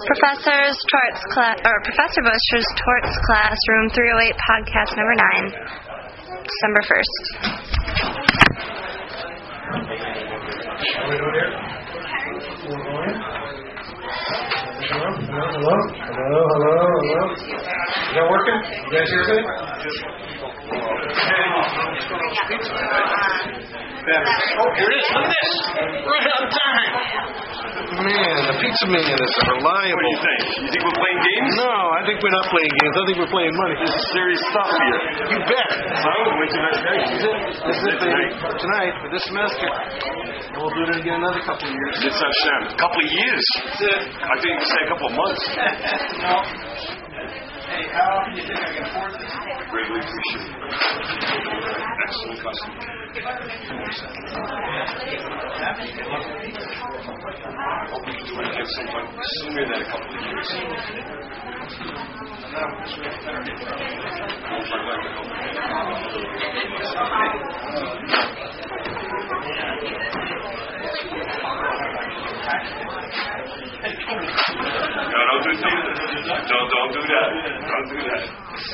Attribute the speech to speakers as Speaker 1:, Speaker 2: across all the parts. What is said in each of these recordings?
Speaker 1: Professor Bush's Torts class, room 308, podcast number 9, December 1st.
Speaker 2: Hello. Is that working? You guys hear me? Oh, here it is. Look at this. Right on time. Man, the pizza man is reliable.
Speaker 3: What do you think? You think we're playing games?
Speaker 2: No, I think we're not playing games. I think we're playing money.
Speaker 3: This is serious stuff here.
Speaker 2: You bet.
Speaker 3: So, when's your next game?
Speaker 2: This is tonight for this semester. And we'll do it again another couple of years.
Speaker 3: It's Hashem. A couple of years. I think you say a couple of months.
Speaker 2: No. Hey, how often do you think I can afford this?
Speaker 3: Greatly appreciate it. Excellent custom. Hoping to do it again sometime sooner than a couple of years. No, don't do that. Don't do that. Don't do that.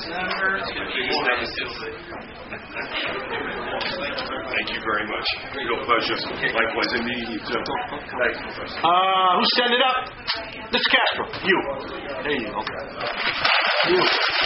Speaker 3: Thank you very much. Real pleasure. Likewise, in meeting you too. Thank you, Professor.
Speaker 2: Who set it up? Mr. Castro. You. There you go. You.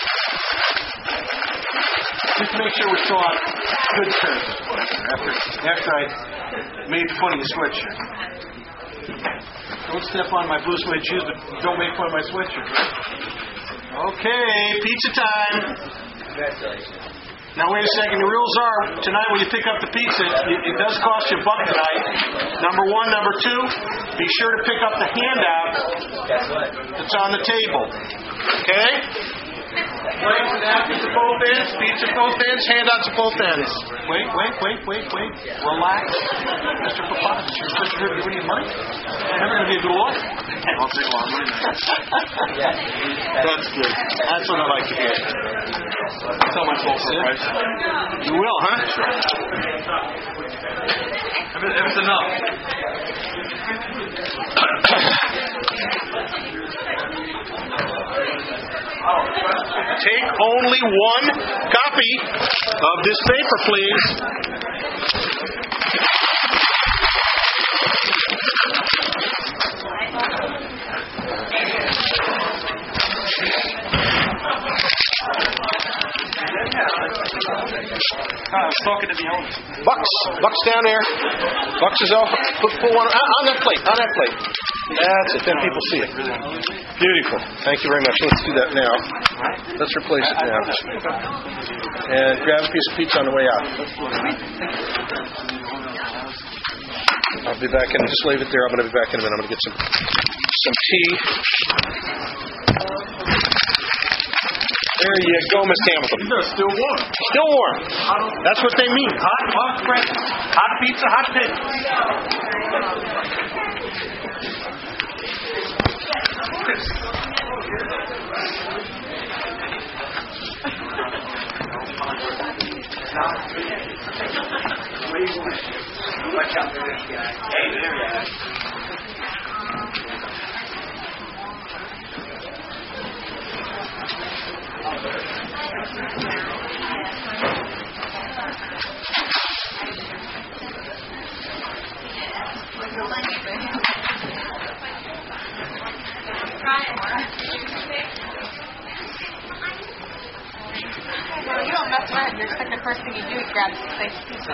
Speaker 2: Just to make sure we're still on good terms. After I made fun of your sweatshirt. Don't step on my blue suede shoes, but don't make fun of my sweatshirt. Okay, pizza time. Now wait a second. The rules are tonight when you pick up the pizza, it does cost you $1 tonight. Number 1, number 2, be sure to pick up the handout that's on the table. Okay? Plates and napkins at both ends, pizza at both ends, handouts at both ends. Wait. Relax. Mr. Papadas, you're supposed to give me money? You're never going to be a good lawyer. I'll take a lot of money. That's good. That's what I like to hear. I'll tell my folks the price. You will, huh? Sure. If it's enough. Take only 1 copy of this paper, please. I was talking to the owner. Bucks down there. Bucks is off. Put one on that plate. That's it. Then people see it. Beautiful. Thank you very much. Let's do that now. Let's replace it now. And grab a piece of pizza on the way out. I'll be back in. Just leave it there. I'm going to be back in a minute. I'm going to get some tea. There you go, Miss Hamilton.
Speaker 3: Still warm.
Speaker 2: Still warm. That's what they mean. Hot, fresh. Hot pizza, hot pizza. Watch out for this guy. Hey, there you are.
Speaker 1: Well, you don't mess around. You expect the first thing you do is grab some slice of pizza.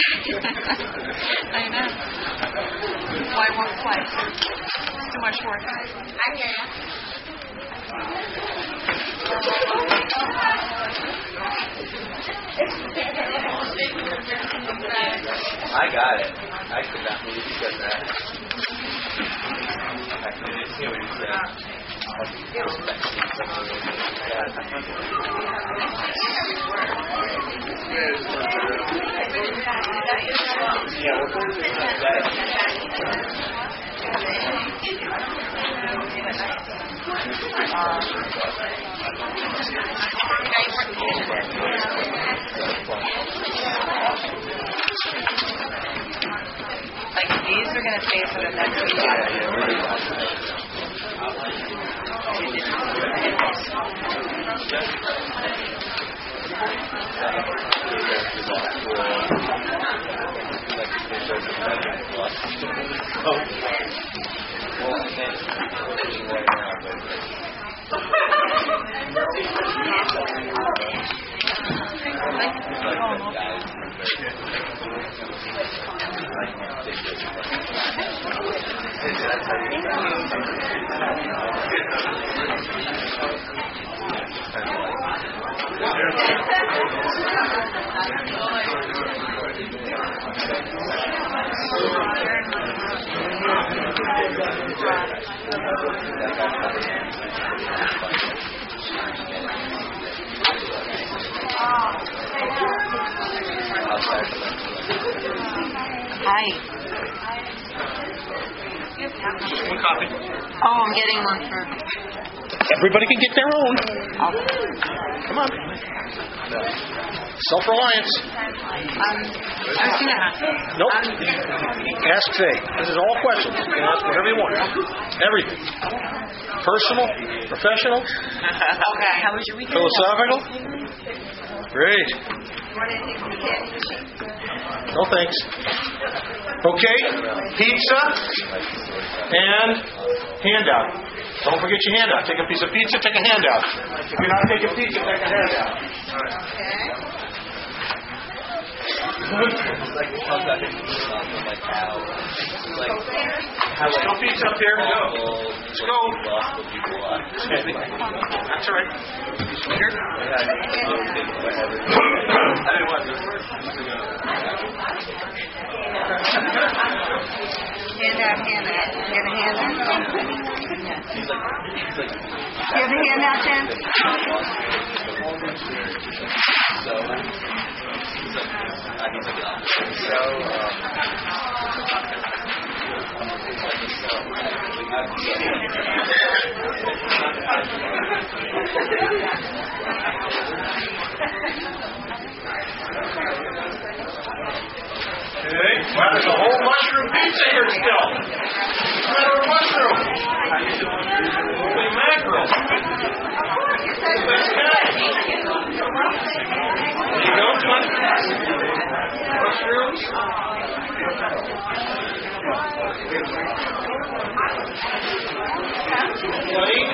Speaker 1: I know. Why one slice? It's too much work. I hear ya.
Speaker 4: I got it. I could not believe you said that. I couldn't hear what you said.
Speaker 1: Like these are going to stay for the next week. Hi.
Speaker 2: One copy.
Speaker 1: Oh, I'm getting one for...
Speaker 2: Everybody can get their own. Come on. Self-reliance.
Speaker 1: I'm just gonna ask.
Speaker 2: Nope. Ask Faye. This is all questions. You can ask whatever you want. Everything. Personal, professional,
Speaker 1: Okay. How was your weekend?
Speaker 2: philosophical. Great. No thanks. Okay. Pizza and handout. Don't forget your handout. Take a piece of pizza, take a handout. If you're not taking pizza, take a handout. There's no pizza up there. Go. Let's go. Excuse me. That's all right. Here.
Speaker 1: Handout. You have a handout? You have a handout, Jen?
Speaker 2: Okay. Wow, there's a whole mushroom pizza here still. What's the matter with mushroom? Holy mackerel. Let's go. There you go, mushrooms. Plain?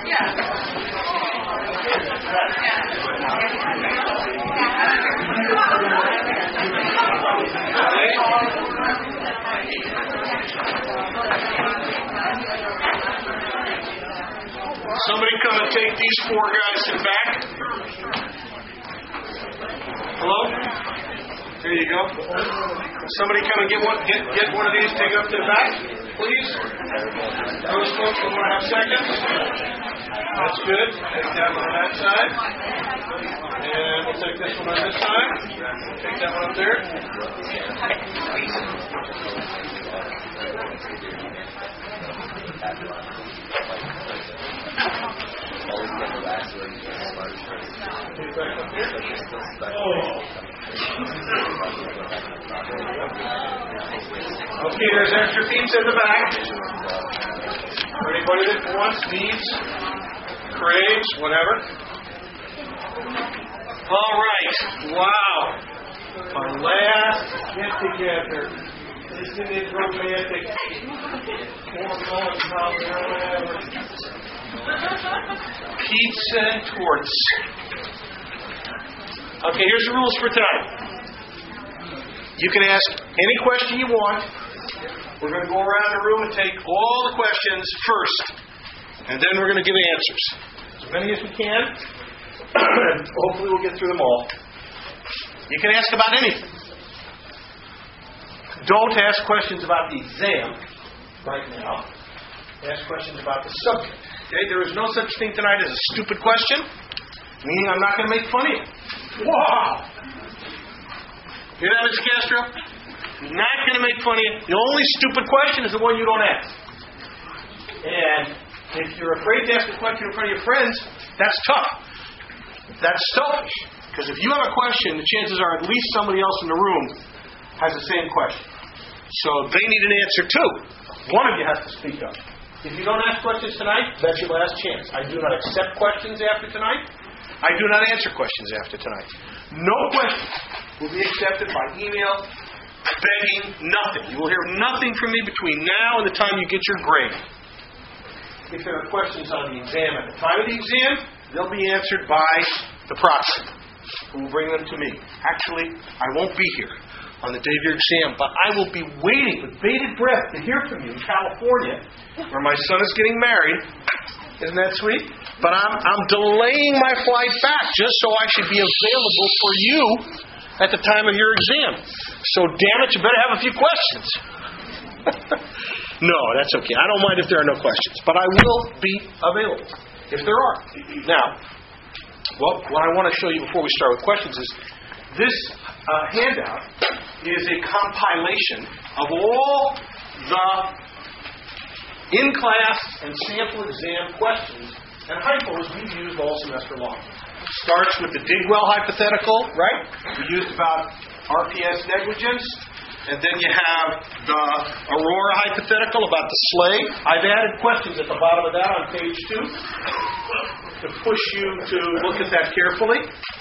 Speaker 2: Somebody come and take these four guys to the back. Hello? There you go. Somebody come and get one of these, take it up to the back, please. Those folks who want to have seconds. That's good. Take that one on that side. And we'll take this one on this side. Take that one up there. Okay, there's extra pizza in the back. For anybody that wants, needs, craves, whatever. All right. Wow. Our last get together. Isn't it romantic? Whatever. Pizza and torts. Okay, here's the rules for tonight. You can ask any question you want. We're going to go around the room and take all the questions first. And then we're going to give answers. As many as we can. Hopefully we'll get through them all. You can ask about anything. Don't ask questions about the exam right now. Ask questions about the subject. Okay, there is no such thing tonight as a stupid question, meaning I'm not going to make fun of you. Wow! Hear that, Mr. Castro? I'm not going to make fun of you. The only stupid question is the one you don't ask. And if you're afraid to ask a question in front of your friends, that's tough. That's selfish. Because if you have a question, the chances are at least somebody else in the room has the same question. So they need an answer too. One of you has to speak up. If you don't ask questions tonight, that's your last chance. I do not accept questions after tonight. I do not answer questions after tonight. No questions will be accepted by email, begging, nothing. You will hear nothing from me between now and the time you get your grade. If there are questions on the exam at the time of the exam, they'll be answered by the proxy, who will bring them to me. Actually, I won't be here on the day of your exam, but I will be waiting with bated breath to hear from you in California, where my son is getting married. Isn't that sweet? But I'm delaying my flight back just so I should be available for you at the time of your exam. So damn it, you better have a few questions. No, that's okay. I don't mind if there are no questions, but I will be available if there are. Now, what I want to show you before we start with questions is this handout is a compilation of all the in-class and sample exam questions and hypos we've used all semester long. Starts with the Digwell hypothetical, right? We used about RPS negligence. And then you have the Aurora hypothetical about the sleigh. I've added questions at the bottom of that on page 2 to push you to look at that carefully.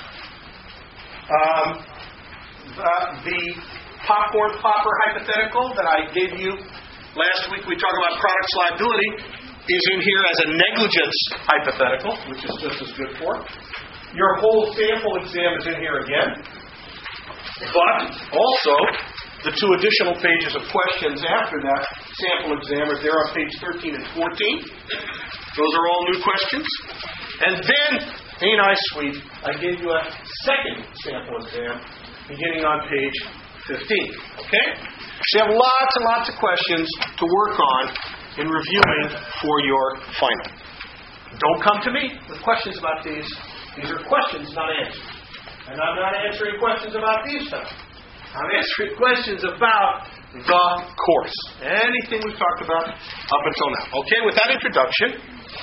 Speaker 2: The popcorn popper hypothetical that I gave you last week, we talked about products liability, is in here as a negligence hypothetical, which is just as good for. Your whole sample exam is in here again. But also, the 2 additional pages of questions after that sample exam are there on page 13 and 14. Those are all new questions. And then, ain't I sweet, I gave you a second sample exam beginning on page 15. Okay? So you have lots and lots of questions to work on in reviewing for your final. Don't come to me with questions about these. These are questions, not answers. And I'm not answering questions about these stuff. I'm answering questions about the course. Anything we've talked about up until now. Okay, with that introduction,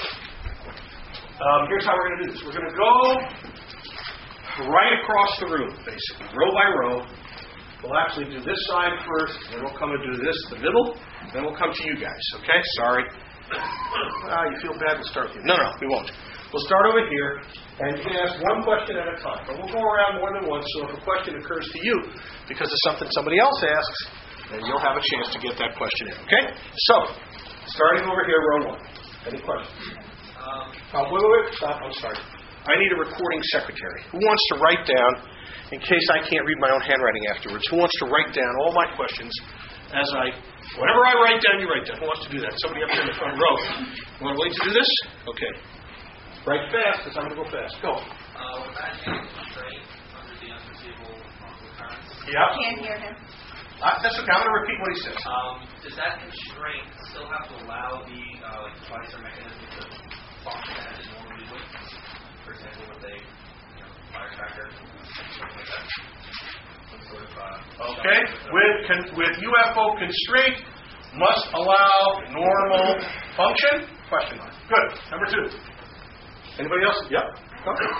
Speaker 2: here's how we're going to do this. We're going to go right across the room, basically, row by row. We'll actually do this side first, then we'll come and do this, the middle, then we'll come to you guys, okay? Sorry. You feel bad? We'll start with you. No, we won't. We'll start over here, and you can ask one question at a time. But we'll go around more than once, so if a question occurs to you because of something somebody else asks, then you'll have a chance to get that question in, okay? So, starting over here, row 1. Any questions? Wait. Stop. I'm sorry. I need a recording secretary. Who wants to write down, in case I can't read my own handwriting afterwards, who wants to write down all my questions as whatever I write down, you write down. Who wants to do that? Somebody up there in the front row. You want to wait to do this? Okay. Write fast, because I'm going to go fast. Go.
Speaker 4: With that constraint under the unforeseeable occurrence.
Speaker 2: Yeah.
Speaker 1: Can't hear him.
Speaker 2: That's okay. I'm going to repeat what he says.
Speaker 4: Does that constraint still have to allow the device or mechanism to function as it normally would? For example, with a firecracker, something like that. Some sort of,
Speaker 2: okay. With UFO constraint, must allow normal function? Question mark. Good. Number 2. Anybody else? Yep. Okay.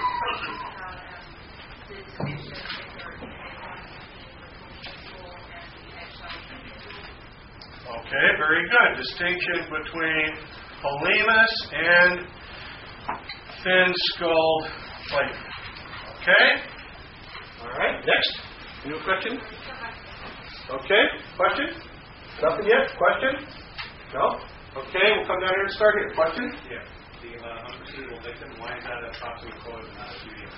Speaker 2: Okay, very good. Distinction between polemus and thin-skulled plate. Okay? All right, next. Any question? Okay, question? Nothing yet? Question? No? Okay, we'll come down here and start here. Question?
Speaker 5: Yeah. The unforeseeable victim, why is that a proximate cause and not a UFV?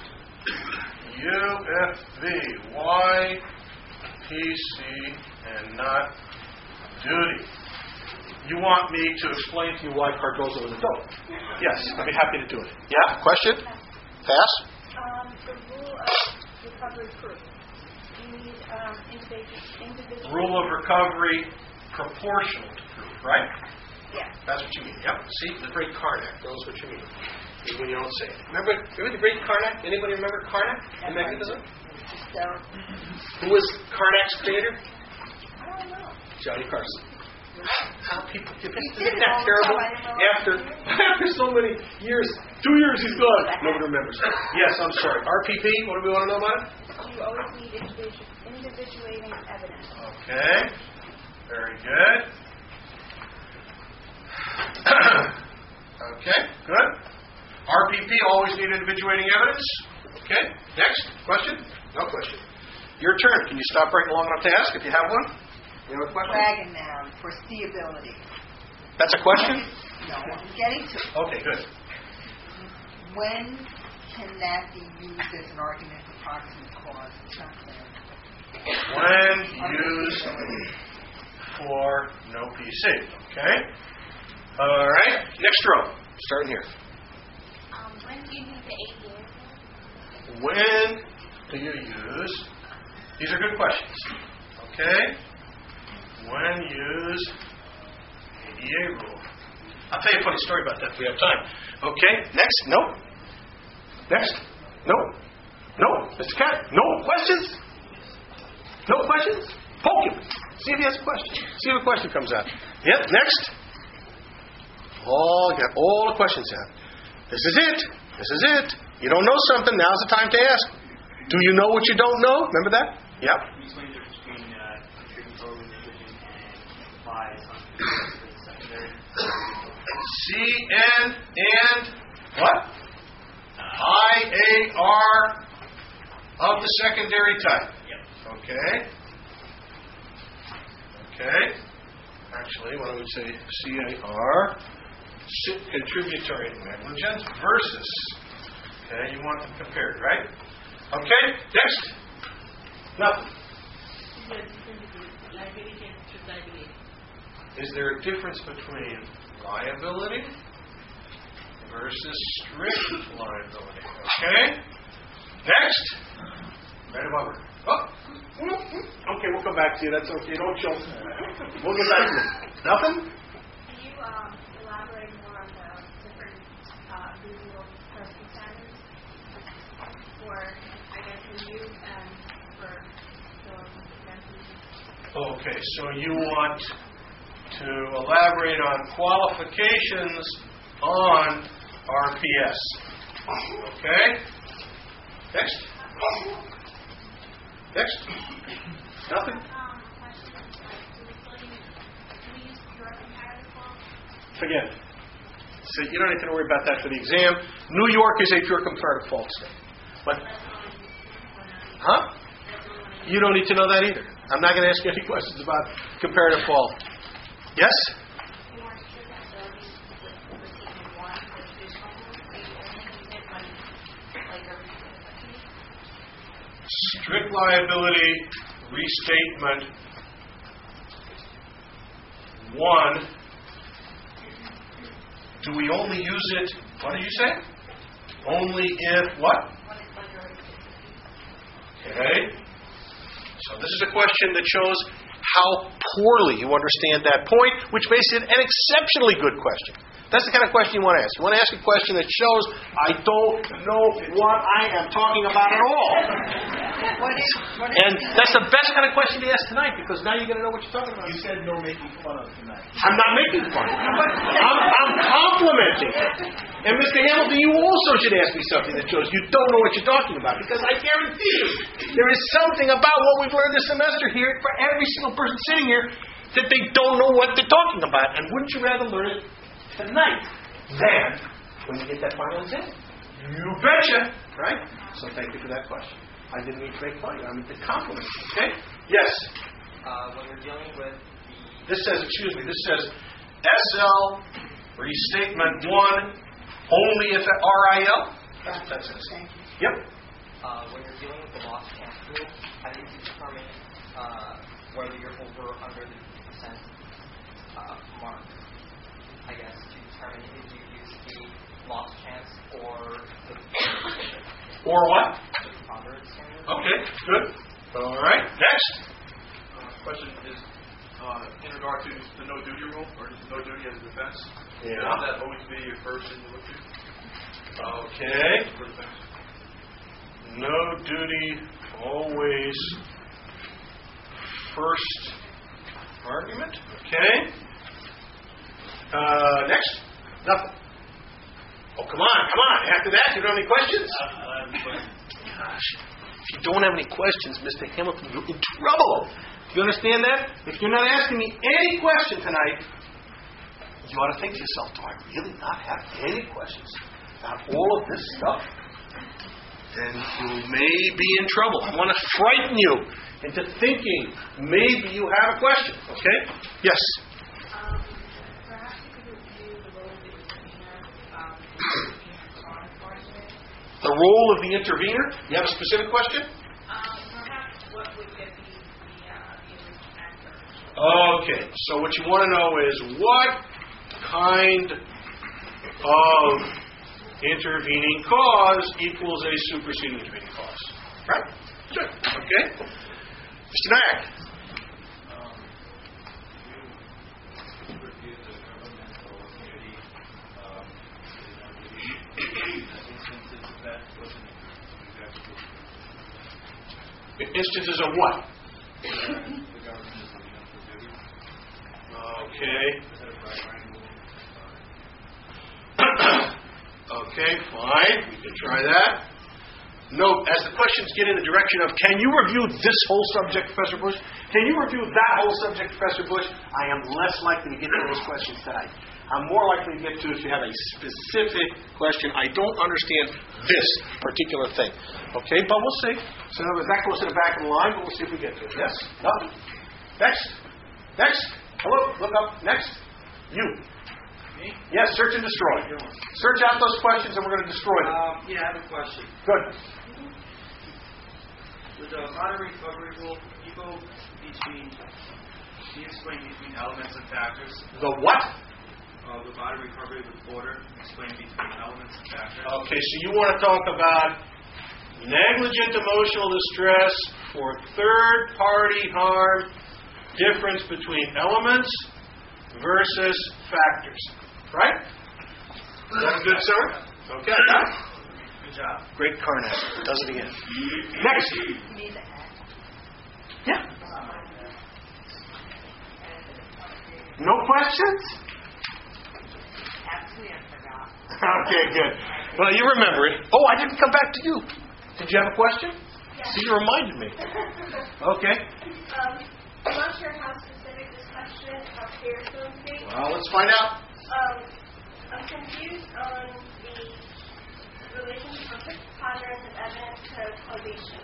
Speaker 2: UFV. Why PC and not duty? You want me to explain to you why Cardozo was a dope? Yes, I'd be happy to do it. Yeah? Question? Pass?
Speaker 6: The rule of recovery proof. You need individual.
Speaker 2: Rule of recovery proportional to proof, right?
Speaker 6: Yeah.
Speaker 2: That's what you mean. Yep. See, the great Karnak knows what you mean. Even when you don't say it. Remember the great Karnak? Anybody remember Karnak? The mechanism? Who was Karnak's creator?
Speaker 6: I don't know.
Speaker 2: Johnny Carson. How people isn't
Speaker 6: did
Speaker 2: that
Speaker 6: all the
Speaker 2: terrible?
Speaker 6: time. I didn't know.
Speaker 2: After so many years, 2 years he's gone. Nobody remembers. Yes, I'm sorry. RPP. What do we want to know about it?
Speaker 6: You always need individuating evidence.
Speaker 2: Okay. Very good. Okay. Good. RPP, always need individuating evidence. Okay, next. Question? No question. Your turn. Can you stop right long enough to ask if you have one? You have a question?
Speaker 7: Dragon noun, foreseeability.
Speaker 2: That's a question?
Speaker 7: No, I'm getting to.
Speaker 2: Okay, good.
Speaker 7: When can that be used as an argument for proximate cause? It's not clear.
Speaker 2: When used for no PC. Okay? All right. Next row. Starting here.
Speaker 6: When do you use the ADA?
Speaker 2: When do you use... These are good questions. Okay? When use ADA rule. I'll tell you a funny story about that if we have time. Okay? Next? No? Next? No? No? Mr. Cat? No questions? No questions? Poke him. See if he has a question. See if a question comes out. Yep. Next? Oh, got all the questions out. This is it. This is it. You don't know something, now's the time to ask. Do you know what you don't know? Remember that? Yep.
Speaker 4: Explain the difference between contributory negligence and bias on the secondary.
Speaker 2: CN and what? IAR of the secondary type.
Speaker 4: Yep.
Speaker 2: Okay. Okay. Actually, why don't we say CAR, contributory negligence versus. Okay, you want them compared, right? Okay, next. Nothing. Is there a difference between liability versus strict liability? Okay. Next. Right above her. Oh. Okay, we'll come back to you. That's okay. Don't choke. We'll get back to you. Nothing?
Speaker 6: Can you elaborate more on the different legal person standards for, I guess, for you and for the
Speaker 2: Okay, so you want to elaborate on qualifications on RPS. Okay? Next? Next? Nothing? Forget it. So you don't need to worry about that for the exam. New York is a pure comparative fault state. But, huh? You don't need to know that either. I'm not going to ask you any questions about comparative fault. Yes? Strict liability restatement 1. Do we only use it, what did you say? Only if what? Okay. So this is a question that shows how poorly you understand that point, which makes it an exceptionally good question. That's the kind of question you want to ask. You want to ask a question that shows I don't know what I am talking about at all. And that's the best kind of question to ask tonight, because now you're going to know what you're talking about.
Speaker 5: You said no making fun of tonight.
Speaker 2: I'm not making fun. I'm complimenting. And Mr. Hamilton, you also should ask me something that shows you don't know what you're talking about, because I guarantee you there is something about what we've learned this semester here for every single person sitting here that they don't know what they're talking about. And wouldn't you rather learn it tonight than when you get that final exam? You betcha, right? So thank you for that question. I didn't mean to make fun of you. I mean to compliment you. Okay? Yes?
Speaker 4: When we're dealing with
Speaker 2: This says SL restatement 1 only if RIL. That's what that says. Yep.
Speaker 4: when you're dealing with the loss chance rule, how do you determine whether you're over or under the 50% mark? I guess to determine if you use the loss chance or the
Speaker 2: Or what?
Speaker 4: preponderance standard.
Speaker 2: Okay, good. All right, next.
Speaker 5: Question is in regard to the no duty rule, or no duty as a defense.
Speaker 2: Yeah.
Speaker 5: Should that always be your first thing to look to?
Speaker 2: Okay.
Speaker 5: For defense.
Speaker 2: No duty, always first argument. Okay. Next. Nothing. Oh, come on. After that, you don't have any questions? Gosh. If you don't have any questions, Mr. Hamilton, you're in trouble. Do you understand that? If you're not asking me any question tonight, you ought to think to yourself, do I really not have any questions? Not all of this stuff, then you may be in trouble. I want to frighten you into thinking maybe you have a question. Okay? Yes?
Speaker 6: Perhaps you could review the role of the intervener on coordinates.
Speaker 2: The role of the intervener? You have a specific question?
Speaker 6: Perhaps what would get the answer?
Speaker 2: Okay, so what you want to know is what kind of intervening cause equals a superseding intervening cause. Right? Good. Okay. Mr. Nack. Instances of what? Okay. Okay, fine. We can try that. Note, as the questions get in the direction of, can you review this whole subject, Professor Bush? Can you review that whole subject, Professor Bush? I am less likely to get to those questions tonight. I'm more likely to get to if you have a specific question. I don't understand this particular thing. Okay, but we'll see. So in other words, that goes to the back of the line, but we'll see if we get to it. Yes? Nothing? Next? Next? Hello? Look up. Next? You.
Speaker 4: Me?
Speaker 2: Yes, search and destroy. Search out those questions and we're going to destroy them.
Speaker 4: Yeah, I have a question.
Speaker 2: Good.
Speaker 4: With the modern recovery rule, you go between, can you explain between elements and factors?
Speaker 2: The what?
Speaker 4: The modern recovery with order, explain between elements and factors.
Speaker 2: Okay, so you want to talk about negligent emotional distress for third-party harm, difference between elements versus factors. Right? Is that good, sir? Okay.
Speaker 4: Good job.
Speaker 2: Great Carnac. Does it again. Next. Yeah. No questions? Okay, good. Well, you remember it. Oh, I didn't come back to you. Did you have a question?
Speaker 6: Yeah.
Speaker 2: See, you reminded me. Okay.
Speaker 6: I'm not sure how specific this question appears to be.
Speaker 2: Well, let's find out.
Speaker 6: I'm confused on the relationship of preponderance of evidence to causation.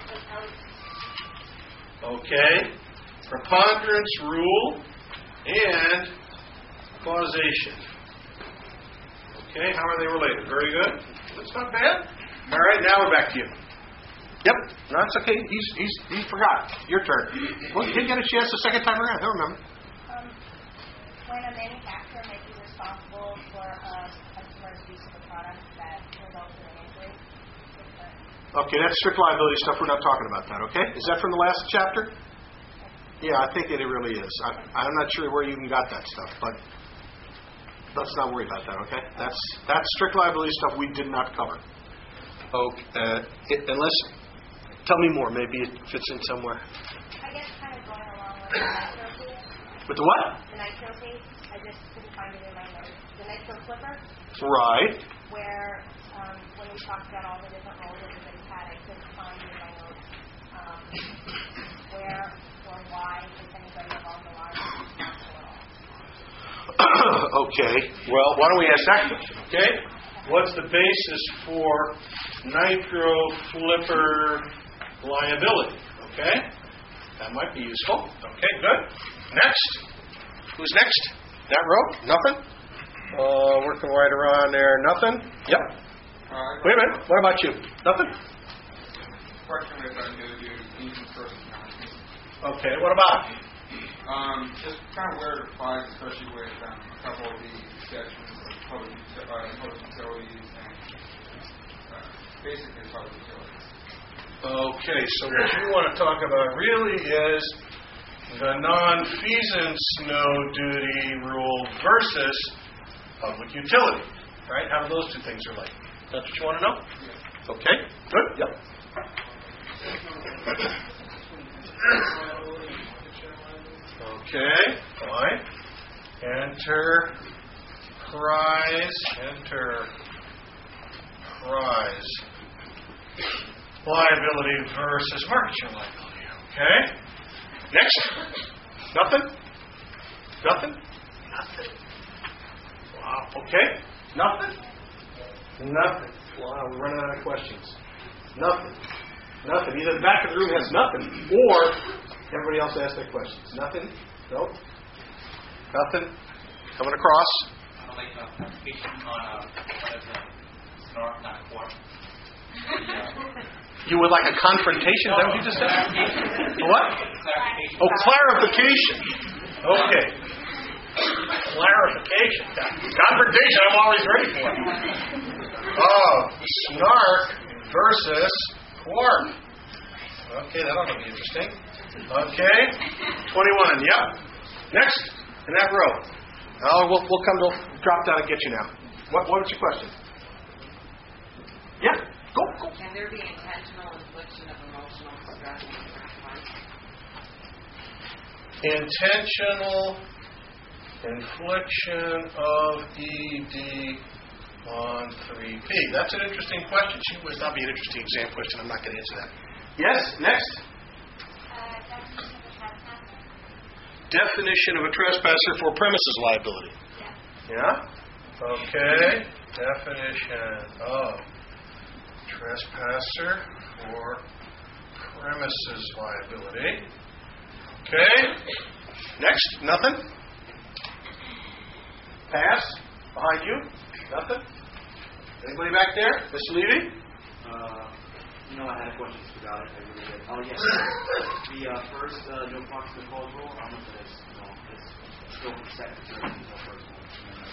Speaker 2: Okay. Preponderance rule and causation. Okay, how are they related? Very good. That's not bad. All right, now we're back to you. Yep. No, that's okay. He forgot. Your turn. Well, you didn't get a chance the second time around. I remember.
Speaker 8: When a manufacturer may be responsible for a customer's use of a product that results in an injury.
Speaker 2: Okay, that's strict liability stuff. We're not talking about that, okay? Is that from the last chapter? Yeah, I think it really is. I'm not sure where you even got that stuff, but let's not worry about that, okay? That's strict liability stuff we did not cover. Okay, unless, tell me more. Maybe it fits in somewhere.
Speaker 8: I guess kind of going along with the nitro piece.
Speaker 2: With the what?
Speaker 8: The nitro piece. I just couldn't find it in my notes. The nitro flipper.
Speaker 2: Right.
Speaker 8: Where when we talked about all the different roles everybody had, I couldn't find in my notes where or why, if anybody along the line was responsible at all.
Speaker 2: Okay. Well, why don't we ask that question, okay? What's the basis for nitro flipper liability? Okay? That might be useful. Okay, good. Next. Who's next? That row? Nothing? Working right around there. Nothing? Yep. Wait a minute. What about you? Nothing?
Speaker 9: Question with using person counting.
Speaker 2: Okay, what about?
Speaker 9: Just kind of where it applies, especially with a couple of the sections of public utilities and basically public utilities.
Speaker 2: Okay, so what you want to talk about really is the non-feasance no duty rule versus public utility. Right? How do those two things relate? That's what you want to know? Yeah. Okay, good. Yep. Okay, fine. Enterprise liability versus market liability. Okay. Next. Nothing? Wow. Okay. Nothing? Nothing. Wow, we're running out of questions. Nothing. Either the back of the room has nothing, or everybody else asked their questions. Nothing? Nope. Nothing? Coming across?
Speaker 4: Like clarification on what is a snark, not quark.
Speaker 2: You would like a confrontation? Is that what you just said? What?
Speaker 4: Clarification.
Speaker 2: Oh, clarification. Okay. Clarification. Confrontation, I'm always ready for it. Oh, snark versus quark. Okay, that'll be interesting. Okay. 21. Yep. Next in that row. Oh, we'll drop down and get you now. What was your question? Yeah. Go.
Speaker 10: Can there be intentional infliction of emotional distress on certain parts?
Speaker 2: Intentional infliction of ED on 3P. That's an interesting question. She would not be an interesting exam question. I'm not going to answer that. Yes, next. Definition of a trespasser for premises liability. Yeah? Okay. Definition of trespasser for premises liability. Okay. Next. Nothing. Pass. Behind you. Nothing. Anybody back there? Miss Levy?
Speaker 11: No, I had a question. Just forgot it. I really did. Oh, yes. The first no proximate cause rule, I'm going to say it's still for secretary. It's the first one.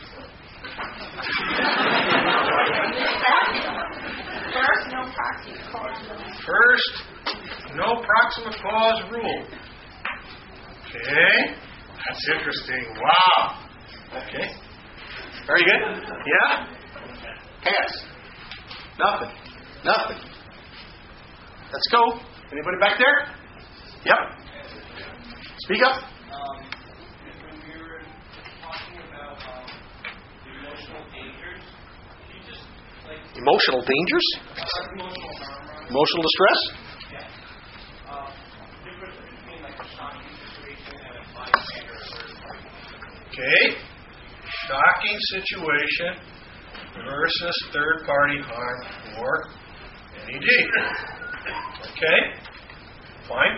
Speaker 7: First, no proximate cause rule.
Speaker 2: First, no proximate cause rule. Okay. That's interesting. Wow. Okay. Very good. Yeah? Pass. Nothing. Let's go. Anybody back there? Yep. Speak up.
Speaker 4: When we were talking about the emotional dangers, can you just
Speaker 2: Emotional dangers? Emotional distress?
Speaker 4: Yeah. Difference between a shocking situation and a bystander or third party.
Speaker 2: Okay. Shocking situation versus third party harm or NED. Okay. Fine.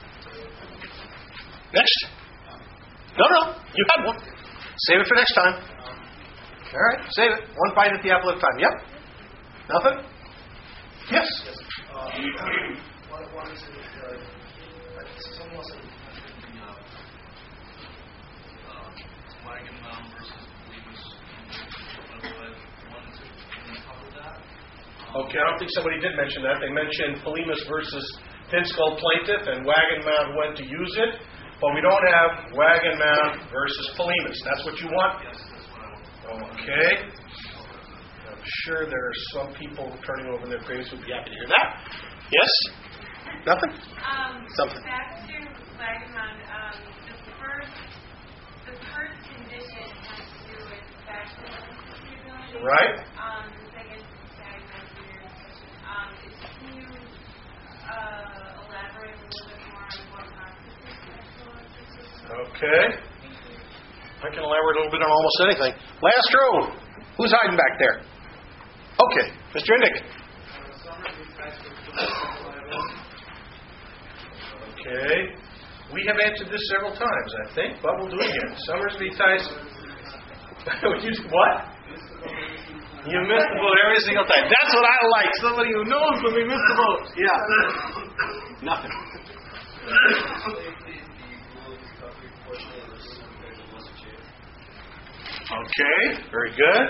Speaker 2: Next. No. You had one. Save it for next time. All right. Save it. One bite at the apple at a time. Yep. Nothing? Yes.
Speaker 11: What is it? Someone else said
Speaker 4: Wagon Mound versus Lemus.
Speaker 2: Okay, I don't think somebody did mention that. They mentioned Polemus versus Thin Skull Plaintiff, and Wagon Mound went to use it, but we don't have Wagon Mound versus Polemus. That's what you want?
Speaker 4: Yes, that's what I want.
Speaker 2: Okay. I'm sure there are some people turning over their graves who'd be happy to hear that. Yes? Nothing? Something.
Speaker 6: Back to Wagon Mound, the first condition has to do with factual disability.
Speaker 2: Right.
Speaker 6: The second can you elaborate a little bit more on what constitutes factual disability?
Speaker 2: Okay. I can elaborate a little bit on almost anything. Last row. Who's hiding back there? Okay. Mr. Indyk. Okay. We have answered this several times, I think, but we'll do it again. Summers v. Tyson. What? You missed the boat every single time. That's what I like. Somebody who knows when we miss the boat. Yeah. Nothing. Okay. Very good.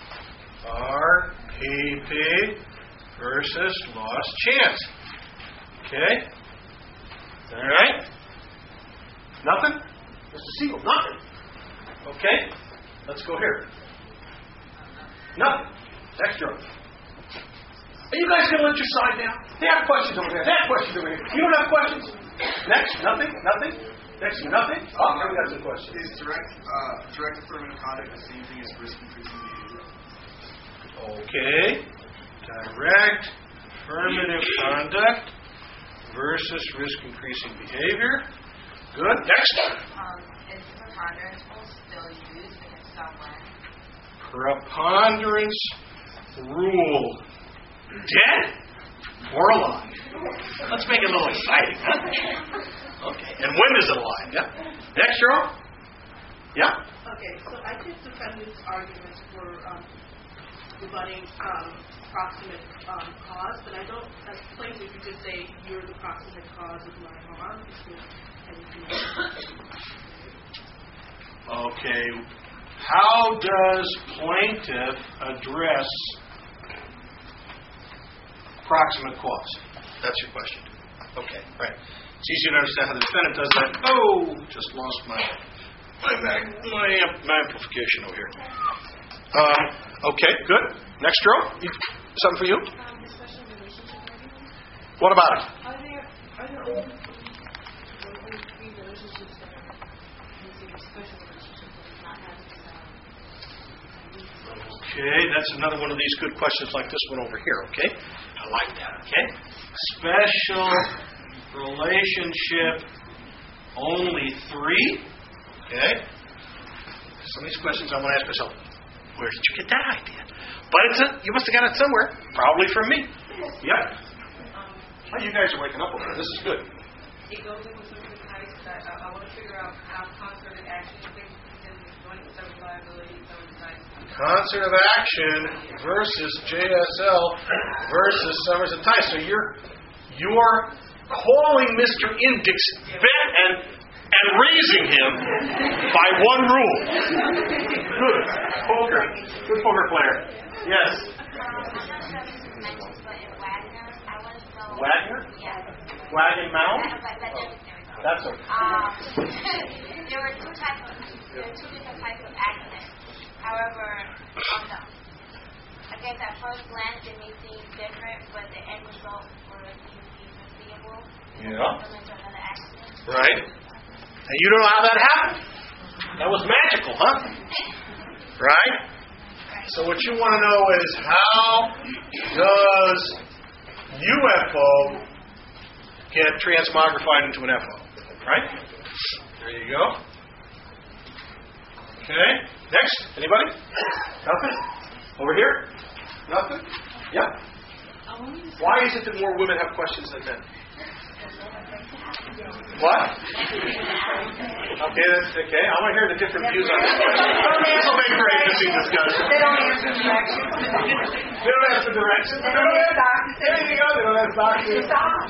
Speaker 2: RPP versus lost chance. Okay. All right. Nothing? Mr. Siegel, nothing. Okay. Let's go here. Nothing. Next row. Are you guys going to let your side down? They have questions over there. They have questions over here. You don't have questions? Next. Nothing. Next. Nothing. Oh, we got some questions.
Speaker 11: Is direct affirmative conduct the same thing as risk increasing behavior?
Speaker 2: Okay. Direct affirmative conduct versus risk increasing behavior. Good. Next.
Speaker 10: Is preponderance rule still used, and if so, when?
Speaker 2: Preponderance rule dead or alive? Let's make it a little exciting, huh? Okay. And when is it alive? Yeah. Next, Cheryl? Yeah?
Speaker 12: Okay, so I did defendant's arguments for rebutting proximate cause, but I don't, as plaintiff, you could say you're the proximate cause of my harm.
Speaker 2: Okay. How does plaintiff address proximate cause? That's your question. Okay, right. It's easier to understand how the defendant does that. Oh, just lost my amplification over here. Okay, good. Next row. Something for you?
Speaker 6: The special relationship argument.
Speaker 2: What about it?
Speaker 6: Are there only three relationships that are considered special relationships that do not have
Speaker 2: Okay, that's another one of these good questions like this one over here, okay? I like that, okay? Special relationship, only three, okay? Some of these questions I want to ask myself, where did you get that idea? But you must have got it somewhere, probably from me. Yep. Oh, you guys are waking up over here. This is good.
Speaker 10: It goes into some of the types that I want to figure out how concerted action is joint and several liability,
Speaker 2: Concert of action versus JSL versus Summers and Tice. So you're calling Mr. Index bet and raising him by one rule. Good. Poker. Good poker player. Yes. Wagner? Wagon Mount? That's okay.
Speaker 8: There were two different types of accidents. However, against at first glance it may seem different, but the end result was foreseeable.
Speaker 2: Yeah.
Speaker 8: Into another accident.
Speaker 2: Right. And you don't know how that happened. That was magical, huh? Right? So what you want to know is how does UFO get transmogrified into an FO? Right? There you go. Okay. Next. Anybody? Nothing? Over here? Nothing? Yeah. Why is it that more women have questions than men? What? Okay, that's okay. I want to hear the different views on this question. This will make for interesting discussion.
Speaker 7: They don't answer directions.
Speaker 2: They don't answer directions.
Speaker 7: They don't have doctors.
Speaker 2: There you go. They don't have doctors.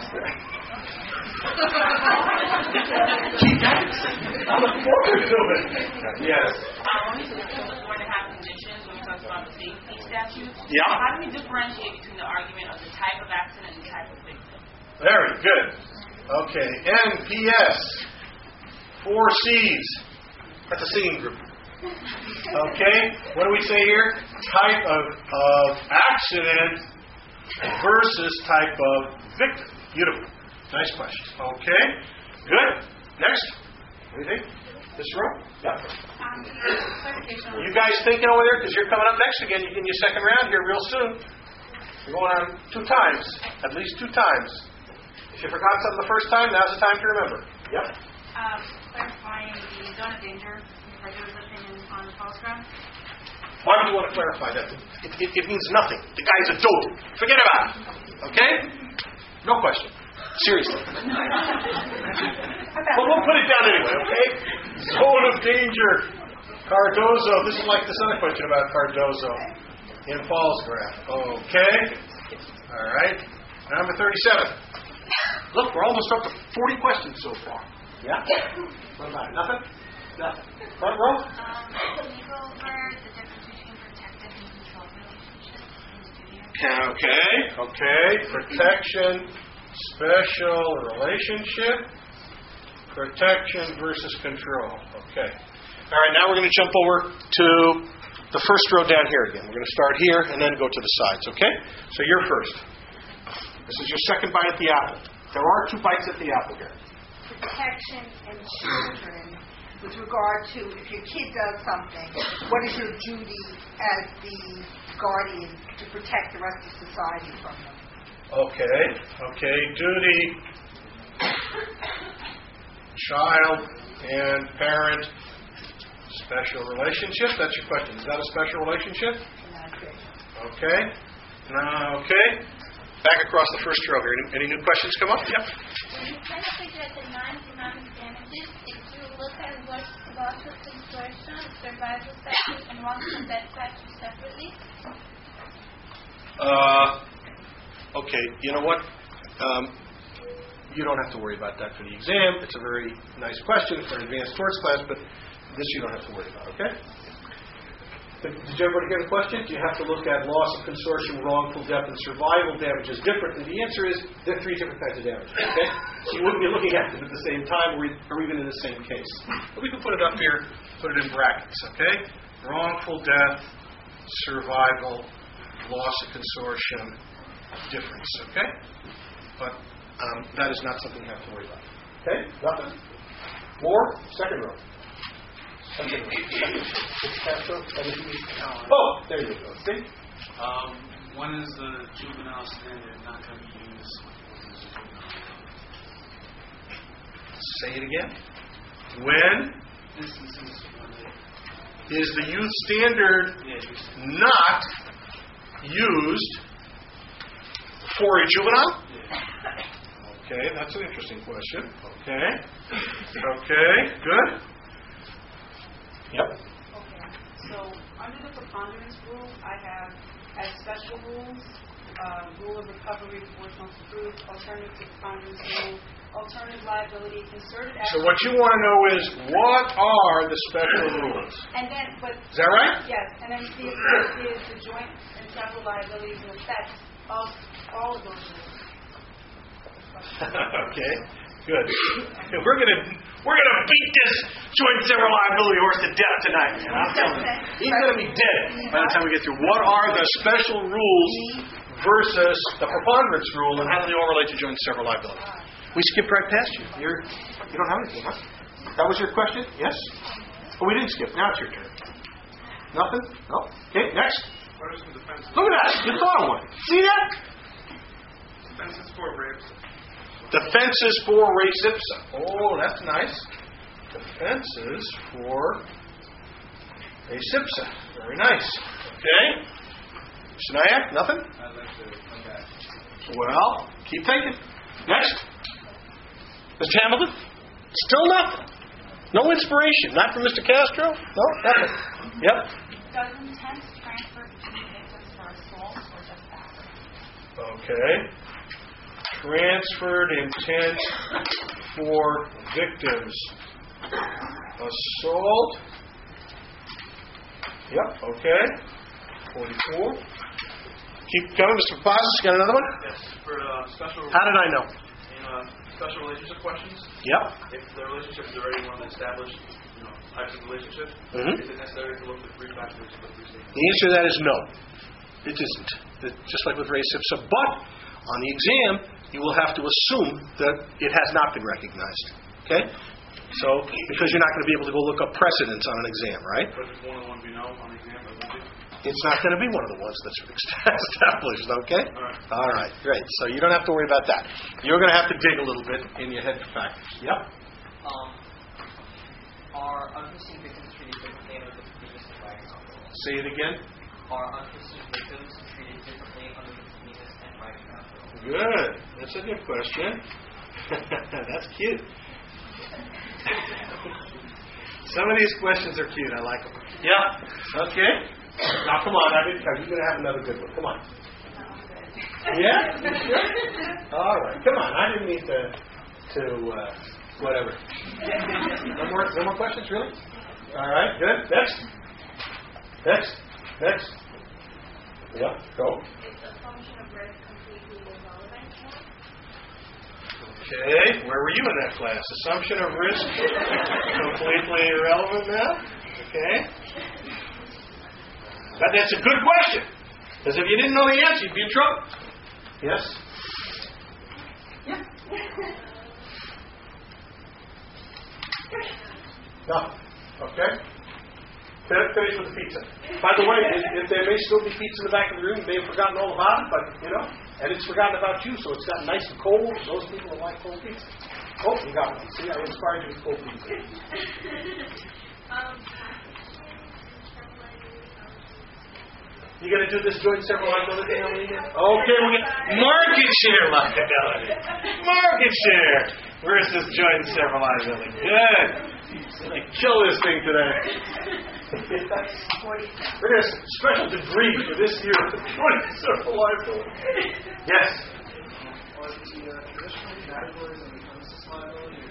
Speaker 2: Keep that. I look forward to it. Yes.
Speaker 10: One of the 4.5 conditions when we talk about the safety statute.
Speaker 2: Yeah.
Speaker 10: How do we differentiate between the argument of the type of accident and the type of victim?
Speaker 2: Very good. Okay. NPS. 4 C's. That's a singing group. Okay. What do we say here? Type of accident versus type of victim. Beautiful. Nice question. Okay. Good. Next. Anything? This row? Yeah. You guys thinking over there? Because you're coming up next again. You're getting your second round here real soon. You're going on 2 times. At least 2 times. If you forgot something the first time, now's the time to remember. Yep.
Speaker 6: Clarifying the zone of danger, like there was an opinion on the false ground.
Speaker 2: Why do you want to clarify that? It means nothing. The guy's a dope. Forget about it. Okay? No question. Seriously. But we'll put it down anyway, okay? Zone of danger. Cardozo. This is like this other question about Cardozo in Fallsgraph. Okay? All right. Number 37. Look, we're almost up to 40 questions so far. Yeah? What about it? Nothing? Nothing. Front row?
Speaker 8: Can you go over the difference between protective and controlled relationships in studio?
Speaker 2: Okay. Protection, special relationship, protection versus control. Okay. All right, now we're going to jump over to the first row down here again. We're going to start here and then go to the sides, okay? So you're first. This is your second bite at the apple. There are 2 bites at the apple here.
Speaker 7: Protection and children with regard to if your kid does something, what is your duty as the guardian to protect the rest of society from them?
Speaker 2: Okay. Duty, child and parent, special relationship. That's your question. Is that a special relationship? Okay. Okay. Back across the first row here. Any new questions come up? Yep.
Speaker 8: When you try to figure out the non-economic damages, if you look at loss of consortium, survival factors, and wrongful death factors separately?
Speaker 2: Okay. You know what? You don't have to worry about that for the exam. It's a very nice question for an advanced torts class, but this you don't have to worry about, okay? Did everybody get a question? Do you have to look at loss of consortium, wrongful death, and survival damages differently? The answer is there are 3 different kinds of damage, okay? So you wouldn't be looking at them at the same time or even in the same case. But we can put it up here, put it in brackets, okay? Wrongful death, survival, loss of consortium, difference, okay? But that is not something you have to worry about. Okay? Nothing? More? Second row. Second row. Oh, there you go. See?
Speaker 13: When is the juvenile standard not going to be used?
Speaker 2: Say it again. When is the youth standard not used for a juvenile? Okay, that's an interesting question. Okay, good. Yep.
Speaker 10: Okay, so under the preponderance rule, I have as special rules, rule of recovery, proportional to proof, alternative to preponderance rule, alternative liability, concerted action.
Speaker 2: So what you want to know is, what are the special rules?
Speaker 10: And then, but
Speaker 2: is that right?
Speaker 10: Yes, and then see if the joint and several liabilities and effects of all of those rules.
Speaker 2: Okay, good. We're gonna beat this joint several liability horse to death tonight, man. I'm telling you, he's gonna be dead by the time we get through. What are the special rules versus the preponderance rule, and how do they all relate to joint several liability? We skipped right past you. You don't have anything, huh? That was your question? Yes. Oh, we didn't skip. Now it's your turn. Nothing? No. Okay. Next. Look at that. You thought of one. See that?
Speaker 9: Defenses for rapes.
Speaker 2: Defenses for res ipsa. Oh, that's nice. Defenses for res ipsa. Very nice. Okay. Shania, nothing?
Speaker 9: I'd like to come back.
Speaker 2: Well, keep thinking. Next. Mr. Hamilton? Still nothing. No inspiration. Not from Mr. Castro? No, nothing. Yep.
Speaker 8: Does intent transfer between victims for assault or just battery?
Speaker 2: Okay. Transferred intent for victims. Assault. Yep, okay. 44. Keep going, Mr. Papazis. Got another one?
Speaker 5: Yes, for special...
Speaker 2: How did I know?
Speaker 5: In special relationship questions.
Speaker 2: Yep.
Speaker 5: If the relationship is already one established, types of relationship, is it necessary to look at 3 factors for 3 statements?
Speaker 2: The answer to that is no. It isn't. Just like with res ipsa. But on the exam, you will have to assume that it has not been recognized. Okay? So, because you're not going to be able to go look up precedents on an exam, right?
Speaker 5: But if one of the ones we know on the exam,
Speaker 2: it's not going to be one of the ones that's established, okay? All right, great. So you don't have to worry about that. You're going to have to dig a little bit in your head for factors. Yep.
Speaker 14: Are unforeseen victims treated differently under the Venus and Wagner?
Speaker 2: Say it again.
Speaker 14: Are unforeseen victims treated differently under the Venus and Wagner?
Speaker 2: Good. That's a good question. That's cute. Some of these questions are cute. I like them. Yeah. Okay. Now, come on. I didn't tell you. You're going to have another good one. Come on. Yeah? You sure? All right. Come on. I didn't mean to whatever. No more questions, really? All right. Good. Next. Yeah. Go.
Speaker 6: Is the function of risk completely irrelevant?
Speaker 2: Okay. Where were you in that class? Assumption of risk completely irrelevant now? Okay. That's a good question. Because if you didn't know the answer, you'd be in trouble. Yes? Yeah. No. Okay. Finish with the pizza. By the way, if there may still be pizza in the back of the room, you may have forgotten all about it, but, and it's forgotten about you, so it's gotten nice and cold. Those people that like cold pizza. Oh, you got one. See, I inspired you with cold pizza. You going to do this joint several liability thing on the email? Okay, we're going to market share liability. Market share versus joint several liability. Good. I kill this thing today. We're going to special degree for this year of joint several liability. Yes.
Speaker 15: Are the traditional categories on the premises liability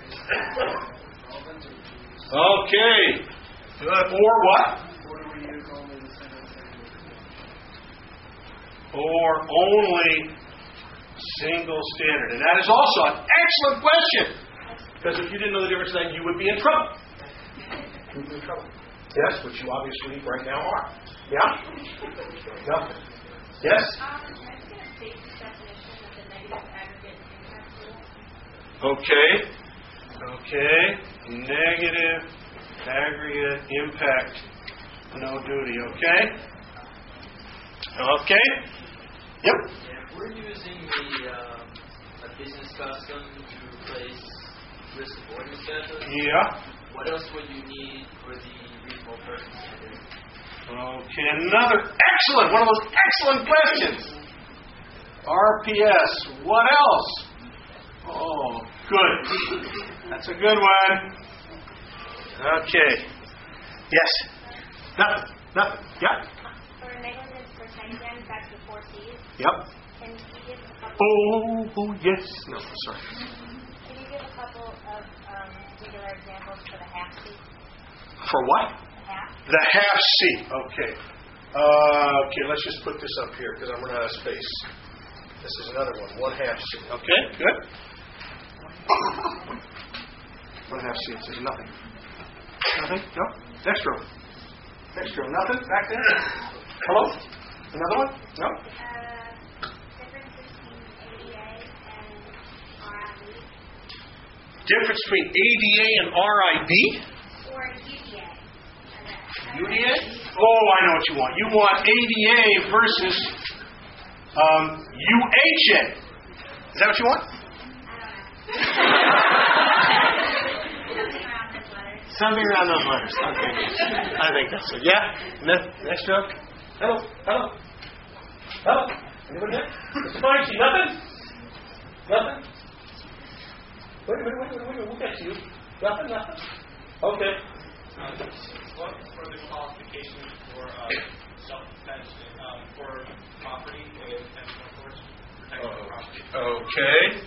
Speaker 2: Okay. Or what?
Speaker 15: or do we use only the single standard?
Speaker 2: Or only single standard? And that is also an excellent question. Because if you didn't know the difference, then you would be in trouble. You would be in trouble. Yes, which you obviously right now are. Yeah? Yeah. Yes?
Speaker 6: I was going to state the definition of the negative aggregate impact rule.
Speaker 2: Okay. Okay. Negative aggregate impact. No duty. Okay. Okay. Yep.
Speaker 14: If we're using a business custom to replace risk avoidance schedule, what else would you need for the reasonable person standard?
Speaker 2: Okay, another excellent, one of those excellent questions. RPS, what else? Oh, good. That's a good one. Okay. Yes. Nothing. Yeah.
Speaker 6: For negligence for takedowns, that's the 4 C's.
Speaker 2: Yep.
Speaker 6: Can you give a couple?
Speaker 2: Oh, yes. No, sorry.
Speaker 6: Can you give a couple of regular examples for the half C?
Speaker 2: For what?
Speaker 6: Half.
Speaker 2: The half C. Okay. Okay, let's just put this up here because I'm running out of space. This is another one. 1/2 C. Okay, good. 1/2 C. It says nothing. Nothing? No? Next row. Next row. Nothing? Back there? Hello? Another one? No?
Speaker 6: Difference between ADA and RIB?
Speaker 2: Difference between ADA and RIB?
Speaker 6: Or UDA?
Speaker 2: UDA? Oh, I know what you want. You want ADA versus UHA. Is that what you want? Something around those letters. Okay. I think that's it. Yeah? Next row. Hello. Hello. Hello. Anybody there? Mr. Feinstein, nothing? Nothing? Wait. We'll get to you. Nothing? Okay.
Speaker 4: What are the qualifications for self-defense for property and intentional force protection of property?
Speaker 2: Okay.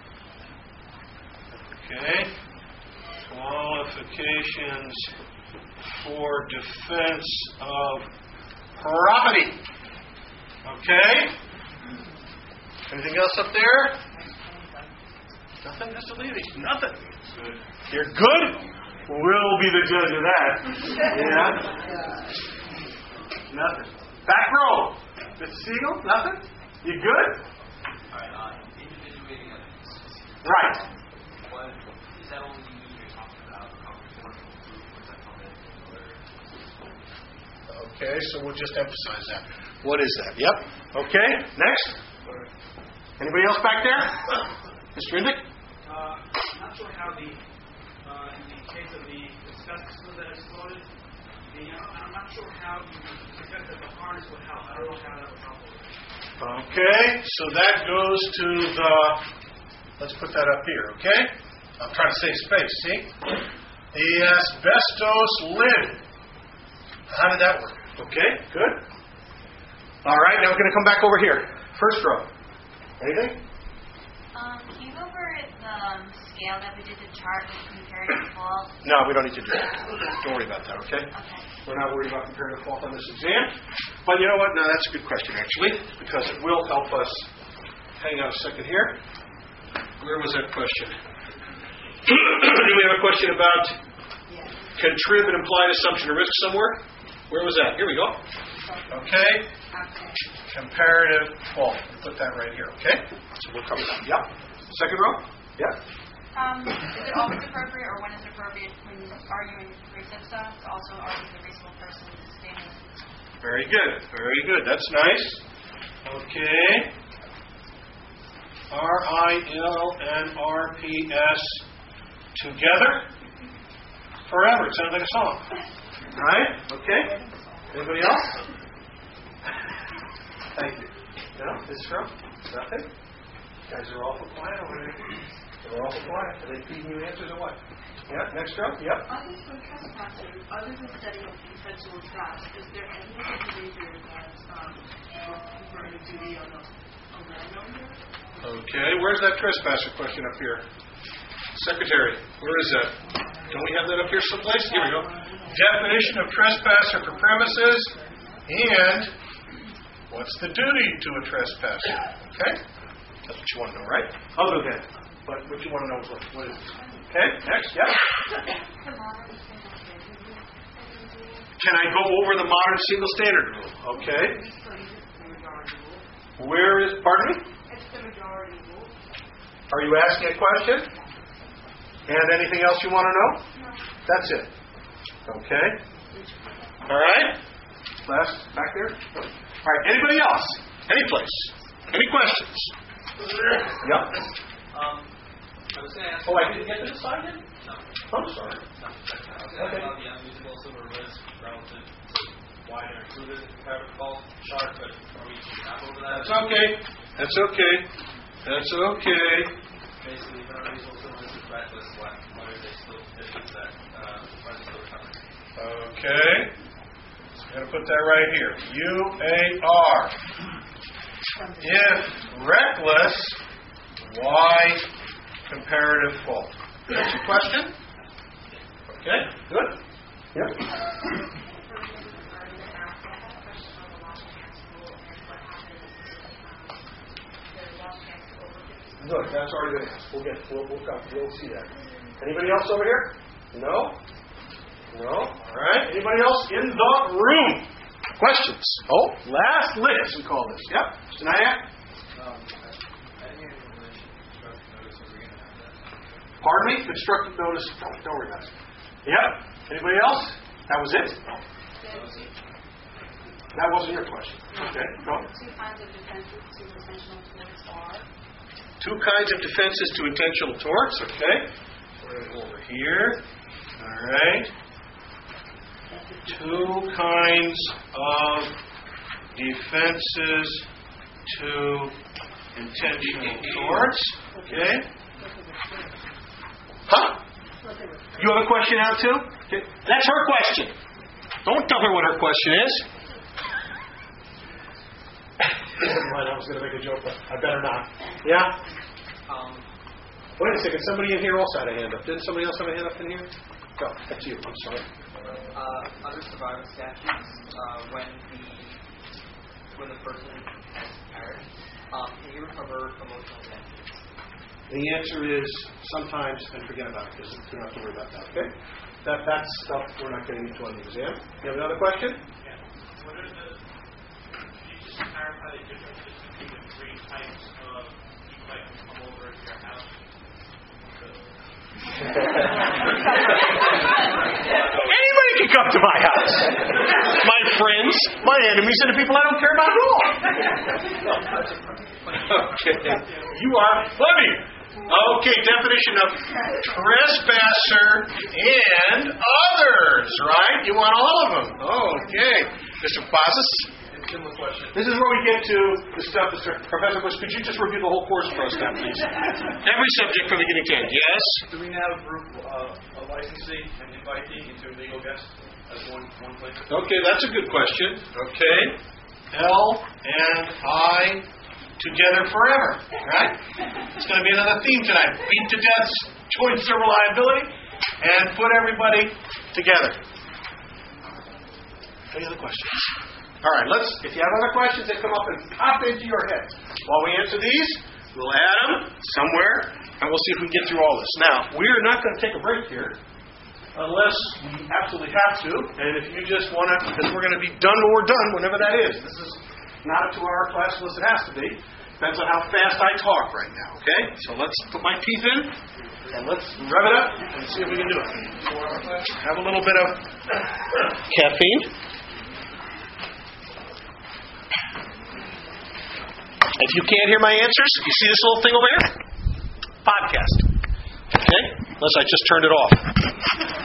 Speaker 2: Qualifications for defense of property. Okay. Anything else up there? Nothing, Mr. Levy? Nothing. You're good? We'll be the judge of that. Yeah? Nothing. Back row. Mr. Siegel? Nothing? You good?
Speaker 14: Alright, individuating
Speaker 2: Right.
Speaker 14: what is that only you're talking about commercial group, or is that something
Speaker 2: Okay, so we'll just emphasize that. What is that? Yep. Okay, next. Anybody else back there? Mr. Indick?
Speaker 10: I'm not sure how in the case of the asbestos that exploded, I'm not sure how you suggest that the harness would help. I don't know how that would help.
Speaker 2: Okay, so that goes to the, let's put that up here, okay? I'm trying to save space, see? The asbestos lid. How did that work? Okay, good. All right, now we're going to come back over here. First row. Anything?
Speaker 1: Can you go over the scale that we did the chart with comparative fault?
Speaker 2: No, we don't need to do that. Don't worry about that, okay? We're not worried about comparative fault on this exam. But you know what? No, that's a good question, actually, because it will help us. Hang on a second here. Where was that question? Do we have a question about contrib and implied assumption of risk somewhere? Where was that? Here we go. Okay. Comparative fault. Put that right here, okay? So we'll cover that. Yep. Second row? Yep.
Speaker 16: Is it always appropriate, or when is it appropriate when arguing recip stuff to also argue the reasonable person's standard?
Speaker 2: Very good. Very good. That's nice. Okay. RIL and RPS together forever. It sounds like a song. Right? Okay. Anybody else? Thank you. No? This row? Nothing? You guys are awful quiet over there. They're awful quiet. Are they feeding you answers or what? Yeah, next row? Yep.
Speaker 12: Other than trespassing, other than setting up defensible traps, is there any other behavior that's conferring a duty on a landowner?
Speaker 2: Okay, where's that trespasser question up here? Secretary, where is that? Don't we have that up here someplace? Here we go. Definition of trespasser for premises and what's the duty to a trespasser? Okay? That's what you want to know, right? Other than. But what you want to know is what is it? Okay, next, yeah. Can I go over the modern single standard rule? Okay. Where is, pardon me?
Speaker 12: It's the majority rule.
Speaker 2: Are you asking a question? And anything else you want to know?
Speaker 12: No.
Speaker 2: That's it. Okay. All right. Last, back there. All right. Anybody else? Any place? Any questions? Yep.
Speaker 4: I was going to ask.
Speaker 2: Oh, I didn't get to the side yet?
Speaker 4: No.
Speaker 2: I'm sorry.
Speaker 4: No. I was going to ask about the unreasonable civil risk relative to why they're included in the private fault chart, but are we not over that?
Speaker 2: That's okay. That's okay. That's okay.
Speaker 4: Basically, if unreasonable civil risk is reckless, why are they still issues that why is it still covered?
Speaker 2: Okay. So I'm going to put that right here. UAR. If reckless, why comparative fault? That's your question? Okay, good. Yep. Good, that's already been asked. We'll see that. Anybody else over here? No? No? All right. Anybody else in the room? Questions? Oh, last list we call this. Yep. Mr. Nyack? Pardon me? Constructive notice. Don't worry about it. Yep. Anybody else? That was it? That wasn't your question. Okay. Go.
Speaker 12: Two kinds of defenses to intentional torts are?
Speaker 2: Two kinds of defenses to intentional torts. Okay. We're going to go over here. All right. Two kinds of defenses to intentional torts. Okay. Huh? You have a question out too? Okay. That's her question. Don't tell her what her question is. I was going to make a joke, but I better not. Yeah? Wait a second. Somebody in here also had a hand up. Didn't somebody else have a hand up in here? Go. That's you. I'm sorry.
Speaker 14: Under survivor statutes, when the person has perished, can you recover emotional damages?
Speaker 2: The answer is sometimes, and forget about it, because you don't have to worry about that, okay? That's stuff we're not getting into on the exam. You have another question?
Speaker 17: Yeah. Can you just clarify the differences between the three types of people that can come over to your house?
Speaker 2: Anybody can come to my house. My friends, my enemies, and the people I don't care about at all. Okay. You are funny. Okay, definition of trespasser and others, right? You want all of them. Okay. Mr. Pazis?
Speaker 5: Similar question.
Speaker 2: This is where we get to the stuff that Professor Bush, could you just review the whole course for us now, please? Every subject from beginning to end. Yes?
Speaker 5: Do we now group a licensee and invitee into legal guest as one place?
Speaker 2: Okay, that's a good question. Okay. L and I together forever, right? It's going to be another theme tonight. Beat to death, joint server liability, and put everybody together. Any other questions? All right, if you have other questions, they come up and pop into your head. While we answer these, we'll add them somewhere, and we'll see if we can get through all this. Now, we're not going to take a break here unless we absolutely have to, and if you just want to, because we're going to be done when we're done, whenever that is. This is not a 2-hour class unless it has to be. Depends on how fast I talk right now, okay? So let's put my teeth in, and let's rev it up and see if we can do it. Have a little bit of caffeine. If you can't hear my answers, you see this little thing over here? Podcast. Okay? Unless I just turned it off.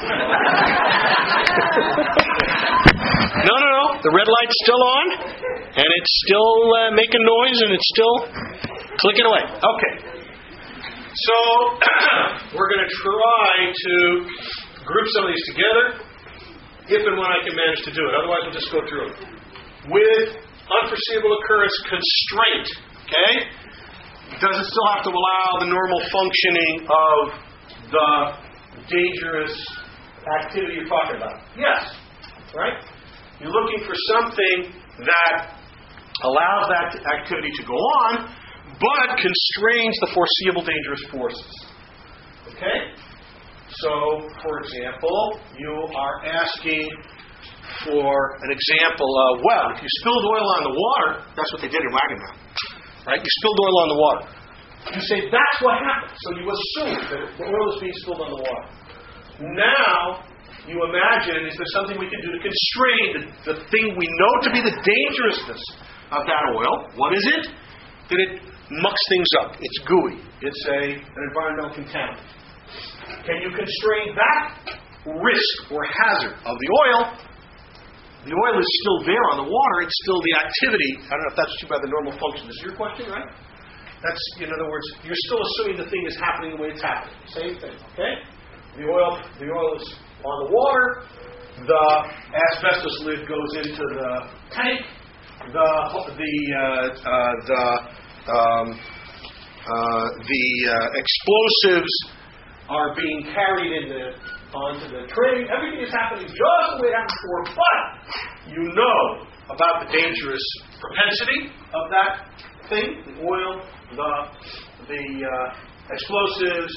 Speaker 2: No. The red light's still on. And it's still making noise, and it's still clicking away. Okay. So we're going to try to group some of these together, if and when I can manage to do it. Otherwise, we'll just go through it. With unforeseeable occurrence constraint, okay? Does it still have to allow the normal functioning of the dangerous activity you're talking about? Yes. Right? You're looking for something that allows that activity to go on, but constrains the foreseeable dangerous forces. Okay? So, for example, you are asking for an example of, well, if you spilled oil on the water, that's what they did in Wagamama. Right? You spilled oil on the water. You say, that's what happened. So you assume that the oil is being spilled on the water. Now, you imagine, is there something we can do to constrain the thing we know to be the dangerousness of that oil? What is it? That it mucks things up. It's gooey. It's an environmental contaminant. Can you constrain that risk or hazard of the oil? The oil is still there on the water. It's still the activity. I don't know if that's too bad the normal function. This is your question, right? That's, in other words, you're still assuming the thing is happening the way it's happening. Same thing, okay? The oil is on the water. The asbestos lid goes into the tank. The explosives are being carried onto the train. Everything is happening just the way it happened before, but you know about the dangerous propensity of that thing, the oil, the explosives,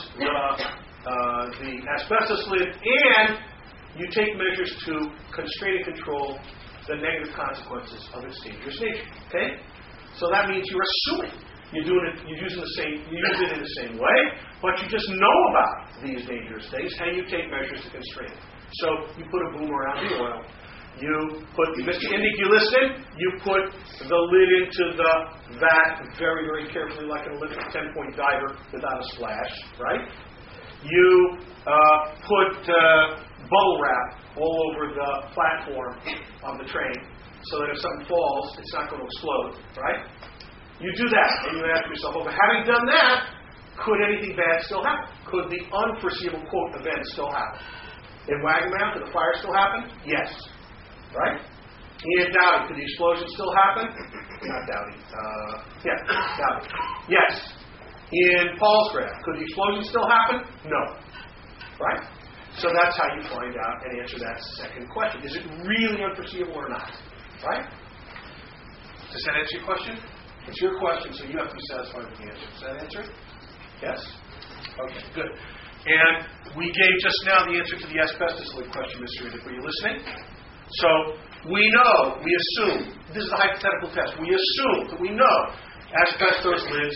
Speaker 2: the asbestos lid, and you take measures to constrain and control the negative consequences of its dangerous nature. Okay? So that means you're assuming you use it in the same way, but you just know about these dangerous things, and you take measures to constrain it. So you put a boom around the oil. You put, Mr. Indy, you listen? You put the lid into the vat very, very carefully, like an Olympic 10-point diver without a splash, right? You put bubble wrap all over the platform on the train so that if something falls, it's not going to explode, right? You do that, and you ask yourself, okay, having done that, could anything bad still happen? Could the unforeseeable, quote, event still happen? In Wagamama, could the fire still happen? Yes. Right? In Dowdy, could the explosion still happen? Not Dowdy. Dowdy. Yes. In Paulsgraf, could the explosion still happen? No. Right? So that's how you find out and answer that second question. Is it really unforeseeable or not? Right? Does that answer your question? It's your question, so you have to be satisfied with the answer. Does that answer it? Yes? Okay, good. And we gave just now the answer to the asbestos lid question, Mr. Riddick. Were you listening? So we assume, this is a hypothetical test, we assume that we know asbestos lids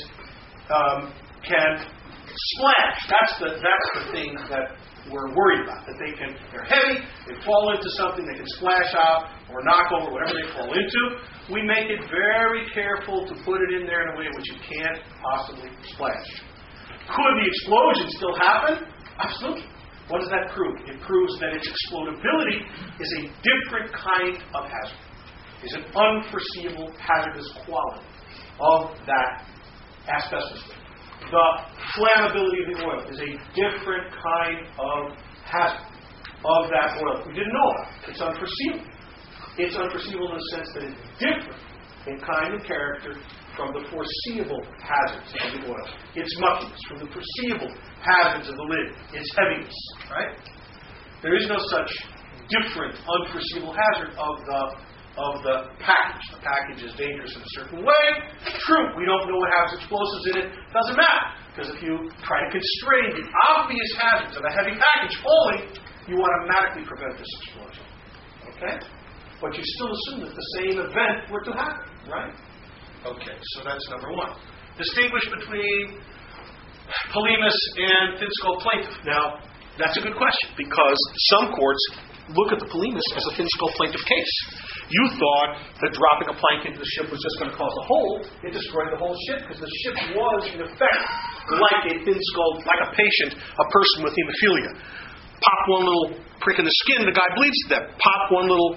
Speaker 2: can splash. That's the thing that we're worried about. That they're heavy, they fall into something, they can splash out or knock over whatever they fall into. We make it very careful to put it in there in a way in which it can't possibly splash. Could the explosion still happen? Absolutely. What does that prove? It proves that its explodability is a different kind of hazard. It's an unforeseeable hazardous quality of that asbestos. The flammability of the oil is a different kind of hazard of that oil. We didn't know about it. It's unforeseeable. It's unforeseeable in the sense that it's different in kind and character from the foreseeable hazards of the oil. Its muckiness, from the foreseeable hazards of the lid. Its heaviness, right? There is no such different, unforeseeable hazard of the package. The package is dangerous in a certain way. True, we don't know what has explosives in it. Doesn't matter. Because if you try to constrain the obvious hazards of a heavy package falling, you automatically prevent this explosion. Okay? But you still assume that the same event were to happen, right? Okay, so that's number one. Distinguish between polemus and thin-skull plaintiff. Now, that's a good question, because some courts look at the polemus as a thin-skull plaintiff case. You thought that dropping a plank into the ship was just going to cause a hole. It destroyed the whole ship, because the ship was, in effect, like a thin-skull, like a patient, a person with hemophilia. Pop one little prick in the skin, the guy bleeds to death. Pop one little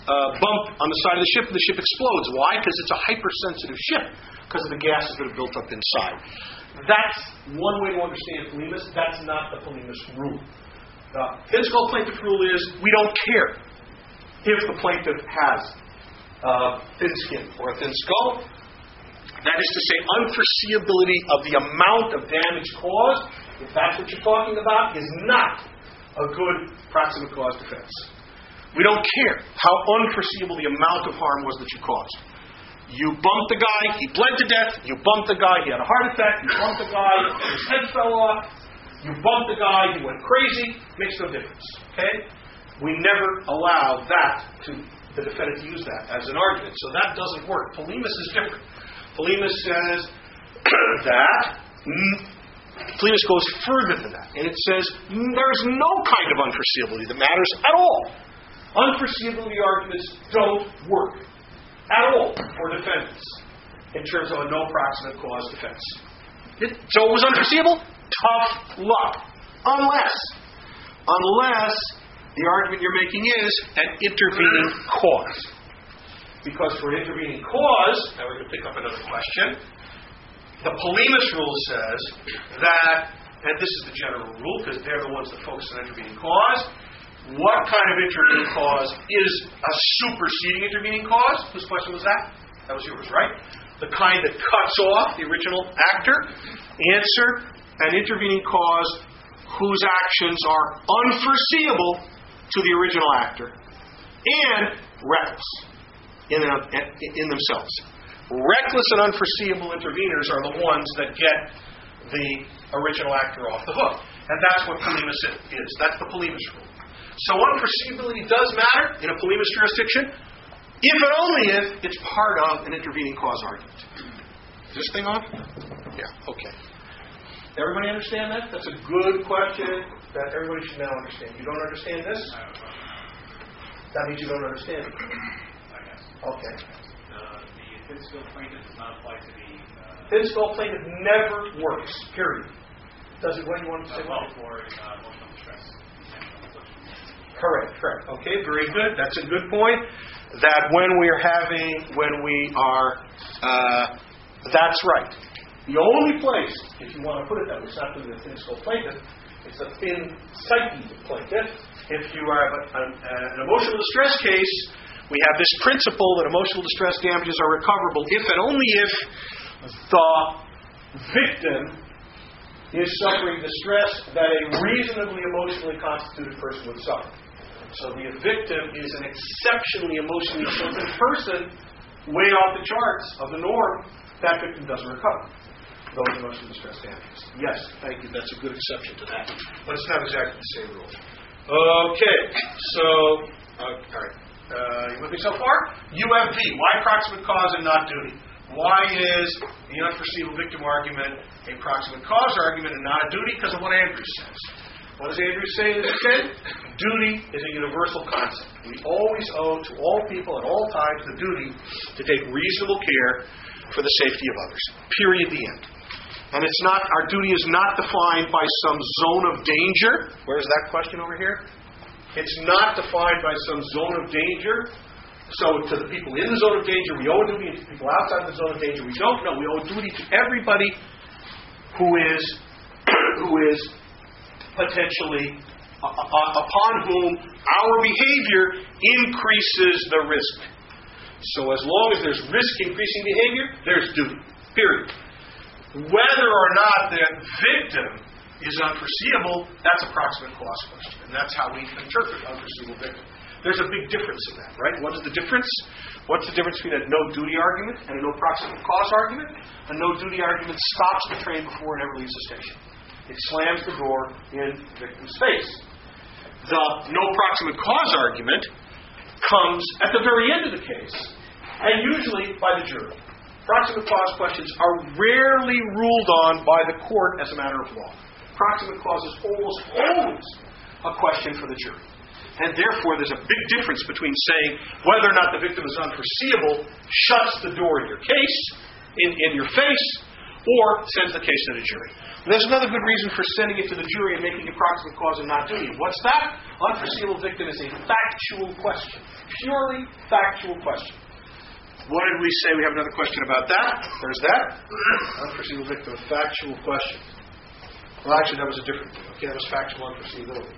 Speaker 2: bump on the side of the ship and the ship explodes. Why? Because it's a hypersensitive ship because of the gases that are built up inside. That's one way to understand polemus. That's not the polemus rule. The thin skull plaintiff rule is we don't care if the plaintiff has thin skin or a thin skull. That is to say, unforeseeability of the amount of damage caused, if that's what you're talking about, is not a good proximate cause defense. We don't care how unforeseeable the amount of harm was that you caused. You bumped the guy, he bled to death. You bumped the guy, he had a heart attack. You bumped the guy, his head fell off. You bumped the guy, he went crazy. Makes no difference. Okay? We never allow the defendant to use that as an argument. So that doesn't work. Polemus is different. Polemus says that Polemus goes further than that. And it says there's no kind of unforeseeability that matters at all. Unforeseeability arguments don't work at all for defendants in terms of a no proximate cause defense. So it was unforeseeable? Tough luck. Unless the argument you're making is an intervening cause. Because for an intervening cause, now we're going to pick up another question, the Polemus rule says that, and this is the general rule because they're the ones that focus on intervening cause, what kind of intervening cause is a superseding intervening cause? Whose question was that? That was yours, right? The kind that cuts off the original actor. Answer, an intervening cause whose actions are unforeseeable to the original actor and reckless in themselves. Reckless and unforeseeable interveners are the ones that get the original actor off the hook. And that's what Polemus is. That's the Polemus rule. So unforeseeability does matter in a Polemus jurisdiction, if and only if it's part of an intervening cause argument. Is this thing on? Yeah, okay. Everybody understand that? That's a good question that everybody should now understand. You don't understand this? That means you don't understand it. Okay.
Speaker 17: The thin skull plaintiff does not apply to the...
Speaker 2: Thin skull plaintiff never works, period. Does it? What do you want to say?
Speaker 17: Well, for emotional distress.
Speaker 2: Correct. Okay, very good. That's a good point. That that's right. The only place, if you want to put it that way, it's not going to be a thin skull plaintiff, it's a thin psyche plaintiff. If you are an emotional distress case, we have this principle that emotional distress damages are recoverable if and only if the victim is suffering distress that a reasonably emotionally constituted person would suffer. So the victim is an exceptionally emotionally tilted person, way off the charts of the norm. That victim doesn't recover those emotional distress damages. Yes, thank you. That's a good exception to that. But it's not exactly the same rule. Okay, so, all right. You with me so far? UFV, why proximate cause and not duty? Why is the unforeseeable victim argument a proximate cause argument and not a duty? Because of what Andrews says. What does Andrews say in his kid? Duty is a universal concept. We always owe to all people at all times the duty to take reasonable care for the safety of others. Period, the end. And it's not, our duty is not defined by some zone of danger. Where's that question over here? It's not defined by some zone of danger. So to the people in the zone of danger, we owe a duty, and to people outside the zone of danger, we don't know. We owe a duty to everybody who is potentially upon whom our behavior increases the risk. So as long as there's risk increasing behavior, there's duty. Period. Whether or not the victim is unforeseeable, that's a proximate cause question. And that's how we interpret unforeseeable victim. There's a big difference in that, right? What is the difference? What's the difference between a no-duty argument and a no-proximate cause argument? A no-duty argument stops the train before it ever leaves the station. It slams the door in the victim's face. The no-proximate cause argument comes at the very end of the case, and usually by the jury. Proximate cause questions are rarely ruled on by the court as a matter of law. Proximate cause is almost always a question for the jury. And therefore, there's a big difference between saying whether or not the victim is unforeseeable shuts the door in your case, in your face, or sends the case to the jury. And there's another good reason for sending it to the jury and making a proximate cause and not doing it. What's that? Unforeseeable victim is a factual question. Purely factual question. What did we say? We have another question about that. There's that. Unforeseeable victim, a factual question. Well, actually, that was a different thing. Okay, that was factual unforeseeability.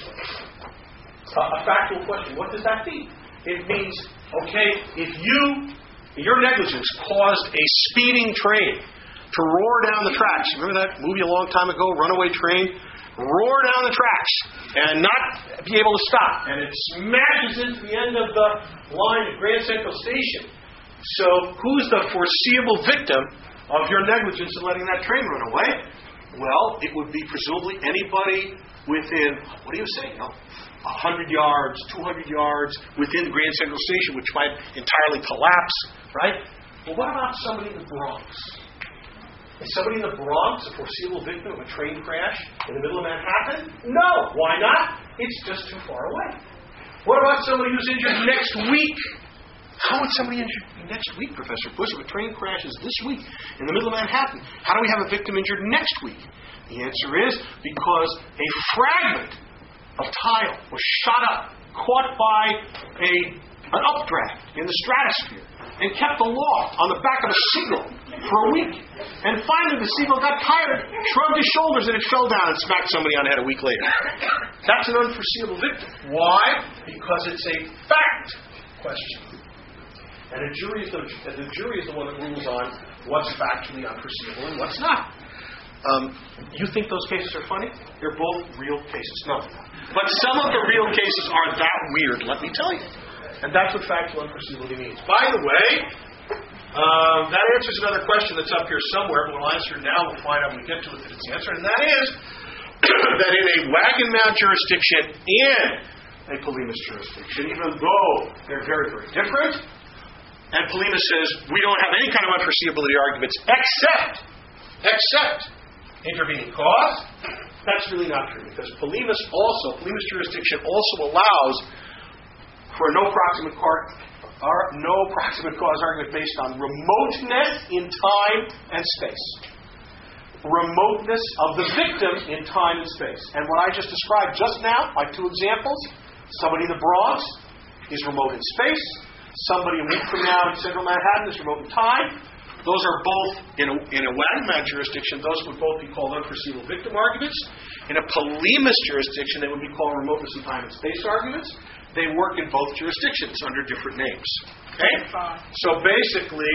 Speaker 2: A factual question. What does that mean? It means, okay, if your negligence caused a speeding train to roar down the tracks. Remember that movie a long time ago, Runaway Train? Roar down the tracks and not be able to stop. And it smashes into the end of the line at Grand Central Station. So who's the foreseeable victim of your negligence in letting that train run away? Well, it would be presumably anybody within, what do you say, 100 yards, 200 yards within Grand Central Station, which might entirely collapse, right? Well, what about somebody in the Bronx? Is somebody in the Bronx a foreseeable victim of a train crash in the middle of Manhattan? No. Why not? It's just too far away. What about somebody who's injured next week? How would somebody injured next week, Professor Bush, if a train crashes this week in the middle of Manhattan? How do we have a victim injured next week? The answer is because a fragment of tile was shot up, caught by an updraft in the stratosphere, and kept aloft on the back of a seagull for a week. And finally the seagull got tired, shrugged his shoulders, and it fell down and smacked somebody on the head a week later. That's an unforeseeable victim. Why? Because it's a fact question. And the jury is the one that rules on what's factually unforeseeable and what's not. You think those cases are funny? They're both real cases. No. But some of the real cases are that weird, let me tell you. And that's what factual unforeseeability means. By the way, that answers another question that's up here somewhere, but we'll answer it now. We'll find out when we get to it that it's answered. And that is that in a wagon mount jurisdiction and a Polimus jurisdiction, even though they're very, very different, and Polimus says we don't have any kind of unforeseeability arguments except intervening cause, that's really not true, because Polimus jurisdiction also allows for no proximate cause argument based on remoteness in time and space. Remoteness of the victim in time and space. And what I just described just now, by two examples, somebody in the Bronx is remote in space, somebody a week from now in central Manhattan is remote in time. Those are both, in a wagon mount jurisdiction, those would both be called unforeseeable victim arguments. In a Polimus jurisdiction, they would be called remoteness in time and space arguments. They work in both jurisdictions under different names. Okay?
Speaker 7: 25.
Speaker 2: So basically,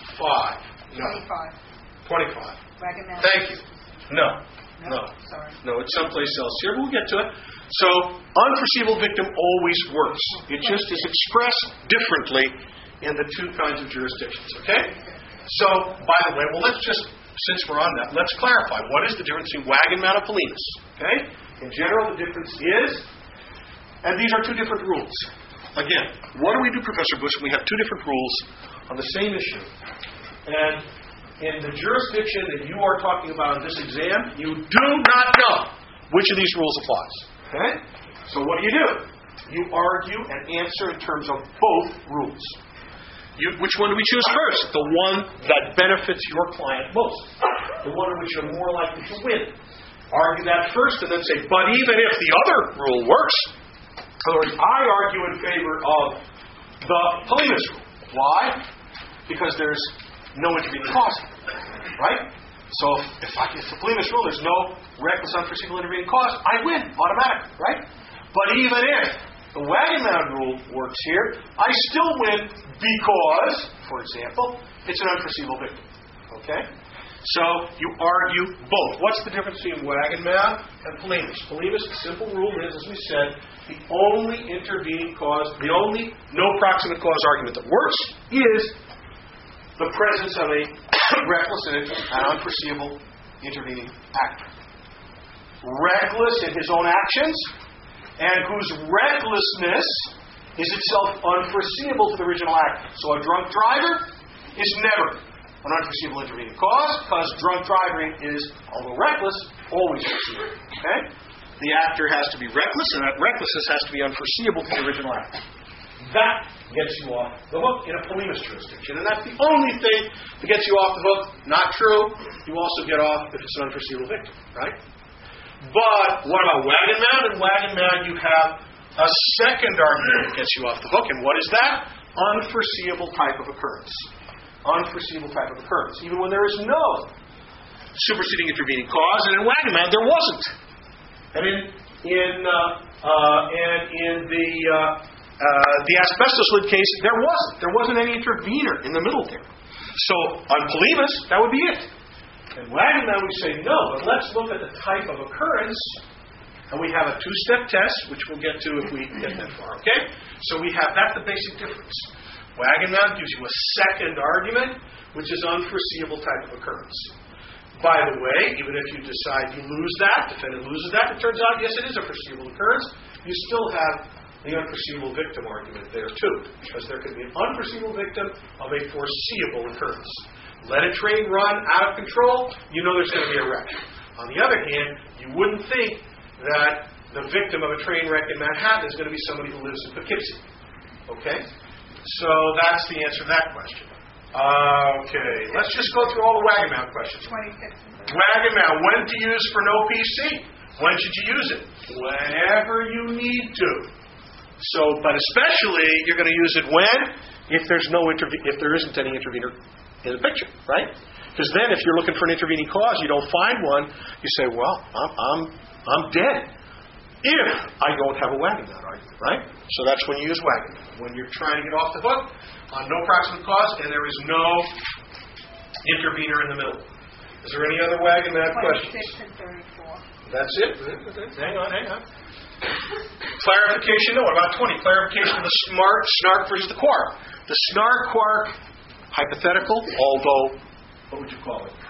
Speaker 2: 5. No. 25.
Speaker 7: Wagon mount.
Speaker 2: Thank you. No.
Speaker 7: Sorry.
Speaker 2: No, it's someplace else here, but we'll get to it. So, unforeseeable victim always works. It just is expressed differently in the two kinds of jurisdictions. Okay? So, by the way, since we're on that, let's clarify. What is the difference between wagon mount and Polimus? Okay? In general, the difference is, and these are two different rules. Again, what do we do, Professor Bush, when we have two different rules on the same issue? And in the jurisdiction that you are talking about in this exam, you do not know which of these rules applies. Okay? So what do? You argue and answer in terms of both rules. Which one do we choose first? The one that benefits your client most. The one in which you're more likely to win. Argue that first and then say, but even if the other rule works, in other words, I argue in favor of the Polimus rule. Why? Because there's no intervening cause. Right? So if the Polimus rule, there's no reckless unforeseeable intervening cause, I win automatically. Right? But even if the wagon mount rule works here, I still win because, for example, it's an unforeseeable victim. Okay? So you argue both. What's the difference between wagon mount and Polimus? Polimus, the simple rule is, as we said, the only intervening cause, the only no proximate cause argument that works is the presence of a reckless and unforeseeable intervening actor. Reckless in his own actions, and whose recklessness is itself unforeseeable to the original actor. So a drunk driver is never an unforeseeable intervening cause, because drunk driving is, although reckless, always foreseeable. Okay? The actor has to be reckless, and that recklessness has to be unforeseeable to the original actor. That gets you off the hook in a polymus jurisdiction. And that's the only thing that gets you off the hook. Not true. You also get off if it's an unforeseeable victim, right? But what about wagon mount? In wagon mount, you have a second argument that gets you off the hook. And what is that? Unforeseeable type of occurrence. Unforeseeable type of occurrence. Even when there is no superseding intervening cause, and in wagon mount, there wasn't. And in the asbestos lid case, there wasn't. There wasn't any intervener in the middle there. So on polymus, that would be it. In wagon mount, we say no, but let's look at the type of occurrence. And we have a two-step test, which we'll get to if we get that far, okay? So we have, that's the basic difference. Wagon mount gives you a second argument, which is unforeseeable type of occurrence. By the way, even if you decide you lose that, defendant loses that, it turns out, yes, it is a foreseeable occurrence, you still have the unforeseeable victim argument there too, because there could be an unforeseeable victim of a foreseeable occurrence. Let a train run out of control, you know there's going to be a wreck. On the other hand, you wouldn't think that the victim of a train wreck in Manhattan is going to be somebody who lives in Poughkeepsie. Okay? So that's the answer to that question. Okay, let's just go through all the wagon mount questions.
Speaker 7: 26.
Speaker 2: Wagon mount, when to use for no PC? When should you use it? Whenever you need to. So, but especially you're going to use it when? If there isn't any intervener in the picture, right? Because then if you're looking for an intervening cause, you don't find one, you say, well, I'm dead if I don't have a wagon mount argument, right? So that's when you use wagon mount. When you're trying to get off the hook on no proximate cause and there is no intervener in the middle. Is there any other wagon mount questions?
Speaker 7: 26 and 34.
Speaker 2: That's it? Hang on. Clarification, no, what about 20? Clarification of the snark versus the quark. The snark-quark hypothetical, although, what would you call it?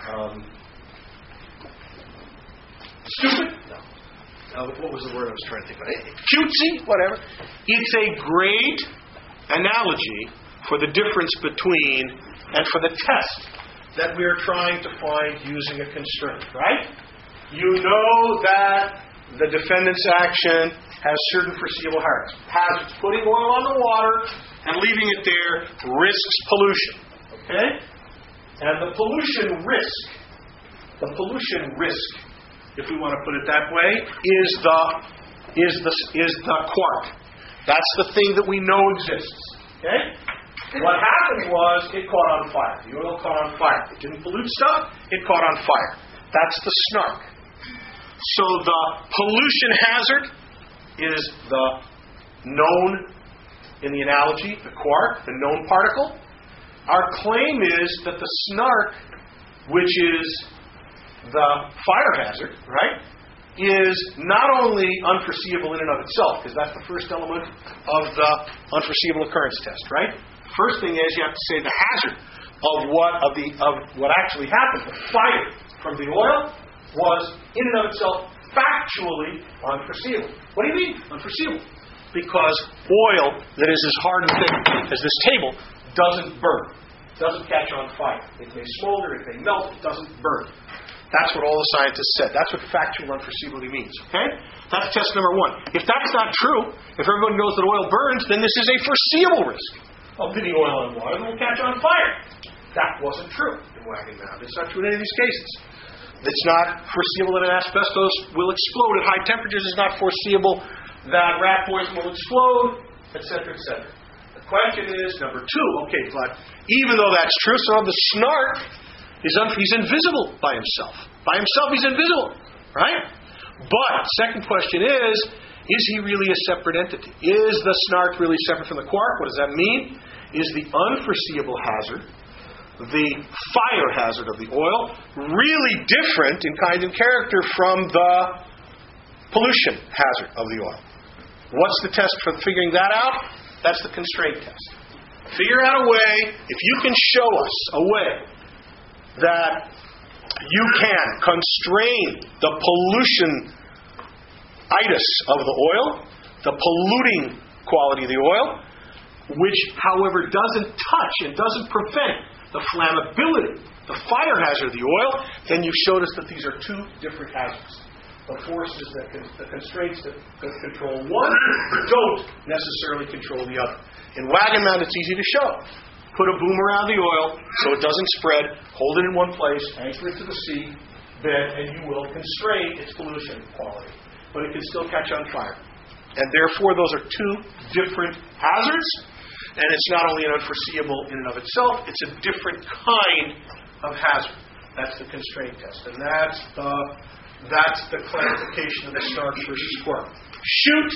Speaker 2: Stupid? No. What was the word I was trying to think about? Cutesy? Whatever. It's a great analogy for the difference between, and for the test that we are trying to find using a constraint, right? You know that the defendant's action has certain foreseeable hazards. Putting oil on the water and leaving it there risks pollution. Okay? And the pollution risk, if we want to put it that way, is the quark. That's the thing that we know exists. Okay? What happened was it caught on fire. The oil caught on fire. It didn't pollute stuff. It caught on fire. That's the snark. So the pollution hazard is the known, in the analogy, the quark, the known particle. Our claim is that the snark, which is the fire hazard, right, is not only unforeseeable in and of itself, because that's the first element of the unforeseeable occurrence test, right? First thing is you have to say the hazard of what actually happened. The fire from the oil was in and of itself factually unforeseeable. What do you mean unforeseeable? Because oil that is as hard and thick as this table doesn't burn. It doesn't catch on fire. It may smolder, it may melt, it doesn't burn. That's what all the scientists said. That's what factual unforeseeability means. Okay? That's test number one. If that's not true, if everyone knows that oil burns, then this is a foreseeable risk of putting oil in water that will catch on fire. That wasn't true in wagon mount. It's not true in any of these cases. It's not foreseeable that an asbestos will explode at high temperatures. It's not foreseeable that rat poison will explode, etc., etc. The question is, number two, okay, but even though that's true, so the snark he's invisible by himself. By himself, he's invisible, right? But second question is he really a separate entity? Is the snark really separate from the quark? What does that mean? Is the unforeseeable hazard, the fire hazard of the oil, really different in kind and character from the pollution hazard of the oil? What's the test for figuring that out? That's the constraint test. Figure out a way, if you can show us a way that you can constrain the pollution-itis of the oil, the polluting quality of the oil, which, however, doesn't touch and doesn't prevent the flammability, the fire hazard of the oil, then you showed us that these are two different hazards. The forces the constraints that control one don't necessarily control the other. In wagon mount, it's easy to show. Put a boom around the oil so it doesn't spread, hold it in one place, anchor it to the sea bed, and you will constrain its pollution quality. But it can still catch on fire. And therefore, those are two different hazards, and it's not only unforeseeable in and of itself, it's a different kind of hazard. That's the constraint test. And that's the classification of the snark versus quark. Shoot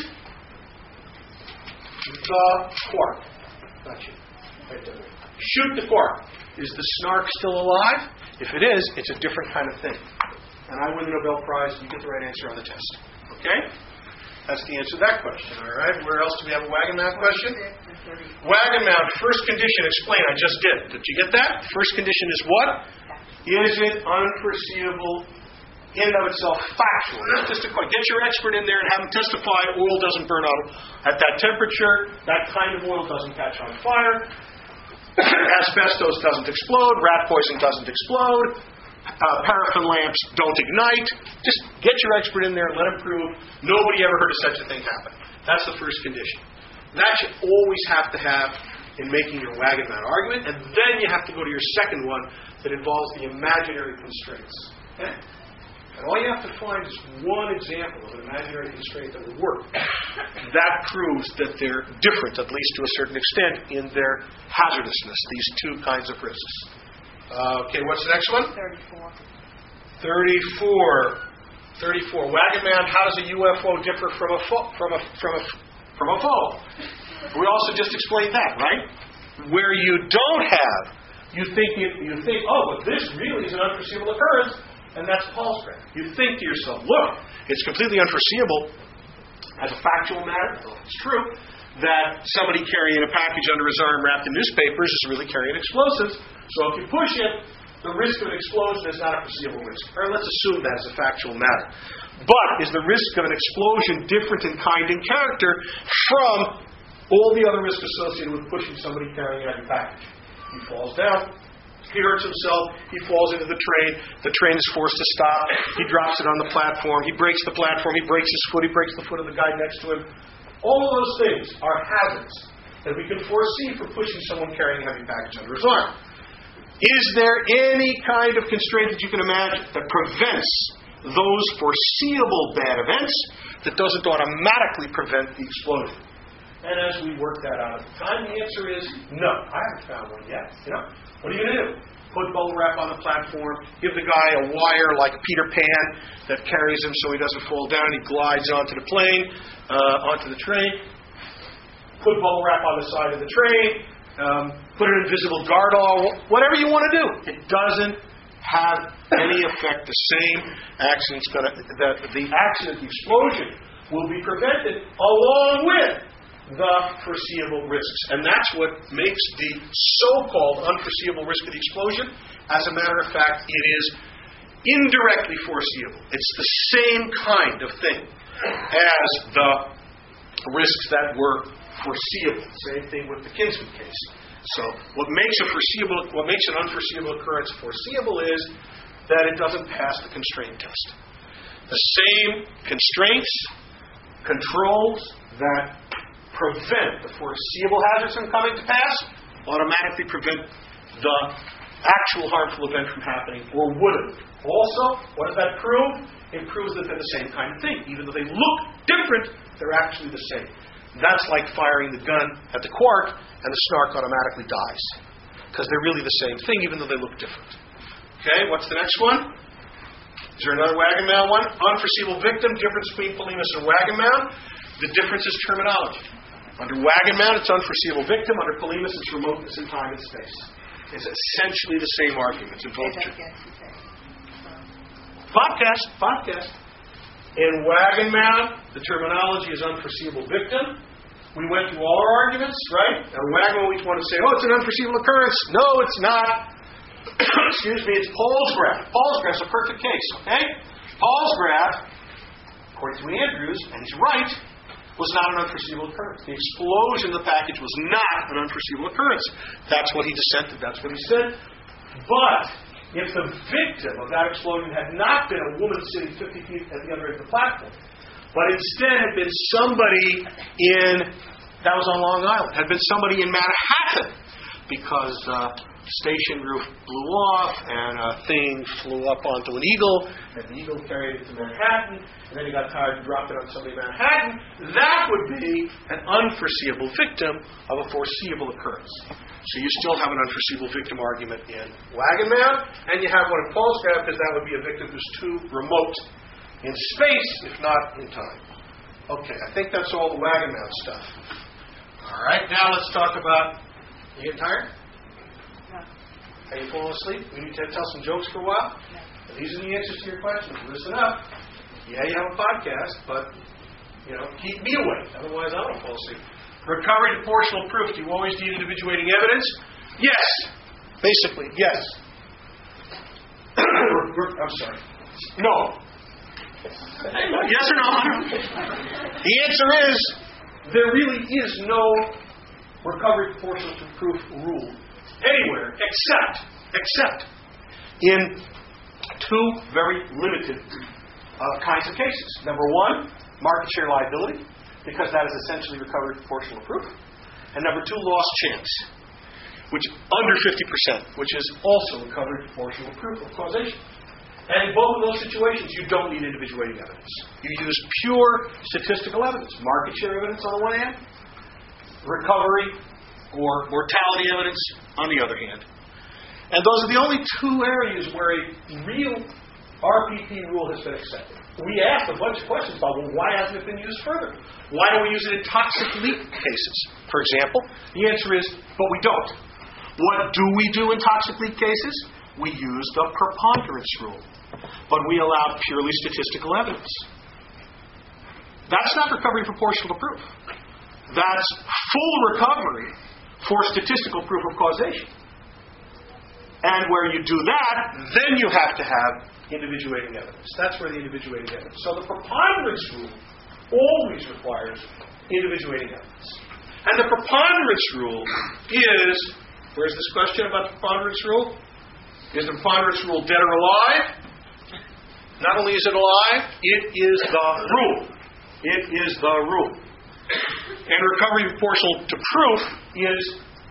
Speaker 2: the quark. Not shoot. Right there. Shoot the quark. Is the snark still alive? If it is, it's a different kind of thing. And I win the Nobel Prize, you get the right answer on the test. Okay? That's the answer to that question. All right? Where else do we have a wagon mount question? Wagon mount, first condition, explain. I just did. Did you get that? First condition is what? Is it unforeseeable in and of itself factual? Not just a question. Get your expert in there and have him testify oil doesn't burn out at that temperature, that kind of oil doesn't catch on fire, asbestos doesn't explode, rat poison doesn't explode, paraffin lamps don't ignite. Just get your expert in there and let him prove nobody ever heard of such a thing happen. That's the first condition. That you always have to have in making your wagon mount argument, and then you have to go to your second one that involves the imaginary constraints. Okay? And all you have to find is one example of an imaginary constraint that would work. That proves that they're different, at least to a certain extent, in their hazardousness, these two kinds of risks. Okay, what's the next one? 34. Wagon mount, how does a UFO differ from a foe? We also just explained that, right? Where you don't have, you think, oh, but this really is an unforeseeable occurrence, and that's Paul's graph. You think to yourself, look, it's completely unforeseeable as a factual matter, though it's true, that somebody carrying a package under his arm wrapped in newspapers is really carrying explosives. So if you push it, the risk of an explosion is not a foreseeable risk. Or let's assume that as a factual matter. But is the risk of an explosion different in kind and character from all the other risks associated with pushing somebody carrying a heavy package? He falls down. He hurts himself. He falls into the train. The train is forced to stop. He drops it on the platform. He breaks the platform. He breaks his foot. He breaks the foot of the guy next to him. All of those things are hazards that we can foresee for pushing someone carrying a heavy package under his arm. Is there any kind of constraint that you can imagine that prevents those foreseeable bad events that doesn't automatically prevent the explosion? And as we work that out at the time, the answer is no. I haven't found one yet. What are you going to do? Put bubble wrap on the platform, give the guy a wire like Peter Pan that carries him so he doesn't fall down and he glides onto the plane, onto the train. Put bubble wrap on the side of the train. Put an invisible guard all, whatever you want to do. It doesn't have any effect. The same accident's the explosion will be prevented along with the foreseeable risks. And that's what makes the so-called unforeseeable risk of the explosion, as a matter of fact, it is indirectly foreseeable. It's the same kind of thing as the risks that were foreseeable. Same thing with the Kinsman case. So what makes an unforeseeable occurrence foreseeable is that it doesn't pass the constraint test. The same constraints, controls that prevent the foreseeable hazards from coming to pass automatically prevent the actual harmful event from happening, or wouldn't. Also, what does that prove? It proves that they're the same kind of thing. Even though they look different, they're actually the same. That's like firing the gun at the quark and the snark automatically dies. Because they're really the same thing, even though they look different. Okay, what's the next one? Is there another wagon mount one? Unforeseeable victim, difference between Polimus and wagon mount. The difference is terminology. Under wagon mount, it's unforeseeable victim. Under Polimus, it's remoteness in time and space. It's essentially the same arguments in both. Podcast. In wagon mount, the terminology is unforeseeable victim. We went through all our arguments, right? Now, wagon mount, we want to say, oh, it's an unforeseeable occurrence. No, it's not. Excuse me, it's Paul's graph. Paul's graph is a perfect case, okay? Paul's graph, according to Andrews, and he's right, was not an unforeseeable occurrence. The explosion of the package was not an unforeseeable occurrence. That's what he dissented. That's what he said. But if the victim of that explosion had not been a woman sitting 50 feet at the other end of the platform, but instead had been somebody in That was on Long Island. Had been somebody in Manhattan because station roof blew off and a thing flew up onto an eagle, and the eagle carried it to Manhattan, and then he got tired and dropped it on somebody in Manhattan. That would be an unforeseeable victim of a foreseeable occurrence. So you still have an unforeseeable victim argument in Wagon Man, and you have one in Paul's Gap because that would be a victim who's too remote in space, if not in time. Okay, I think that's all the Wagon Man stuff. All right, now let's talk about... You getting tired? Are you falling asleep? We need to tell some jokes for a while? No. These are the answers to your questions. Listen up. Yeah, you have a podcast, but, keep me awake. Otherwise, I won't fall asleep. Recovery proportional proof. Do you always need individuating evidence? Yes. Basically, yes. I'm sorry. No. Yes or no? The answer is, there really is no recovery proportional proof rule anywhere except in two very limited kinds of cases. Number one, market share liability, because that is essentially recovery proportional proof. And number two, lost chance, which under 50%, which is also recovery proportional proof of causation. And in both of those situations, you don't need individuating evidence. You use pure statistical evidence, market share evidence on the one hand, recovery or mortality evidence on the other hand. And those are the only two areas where a real RPP rule has been accepted. We asked a bunch of questions about, why hasn't it been used further? Why don't we use it in toxic leak cases, for example? The answer is, but we don't. What do we do in toxic leak cases? We use the preponderance rule. But we allow purely statistical evidence. That's not recovery proportional to proof. That's full recovery for statistical proof of causation. And where you do that, then you have to have individuating evidence. That's where the individuating evidence. So the preponderance rule always requires individuating evidence. And the preponderance rule is, where's this question about the preponderance rule? Is the preponderance rule dead or alive? Not only is it alive, it is the rule. It is the rule. And recovery proportional to proof is,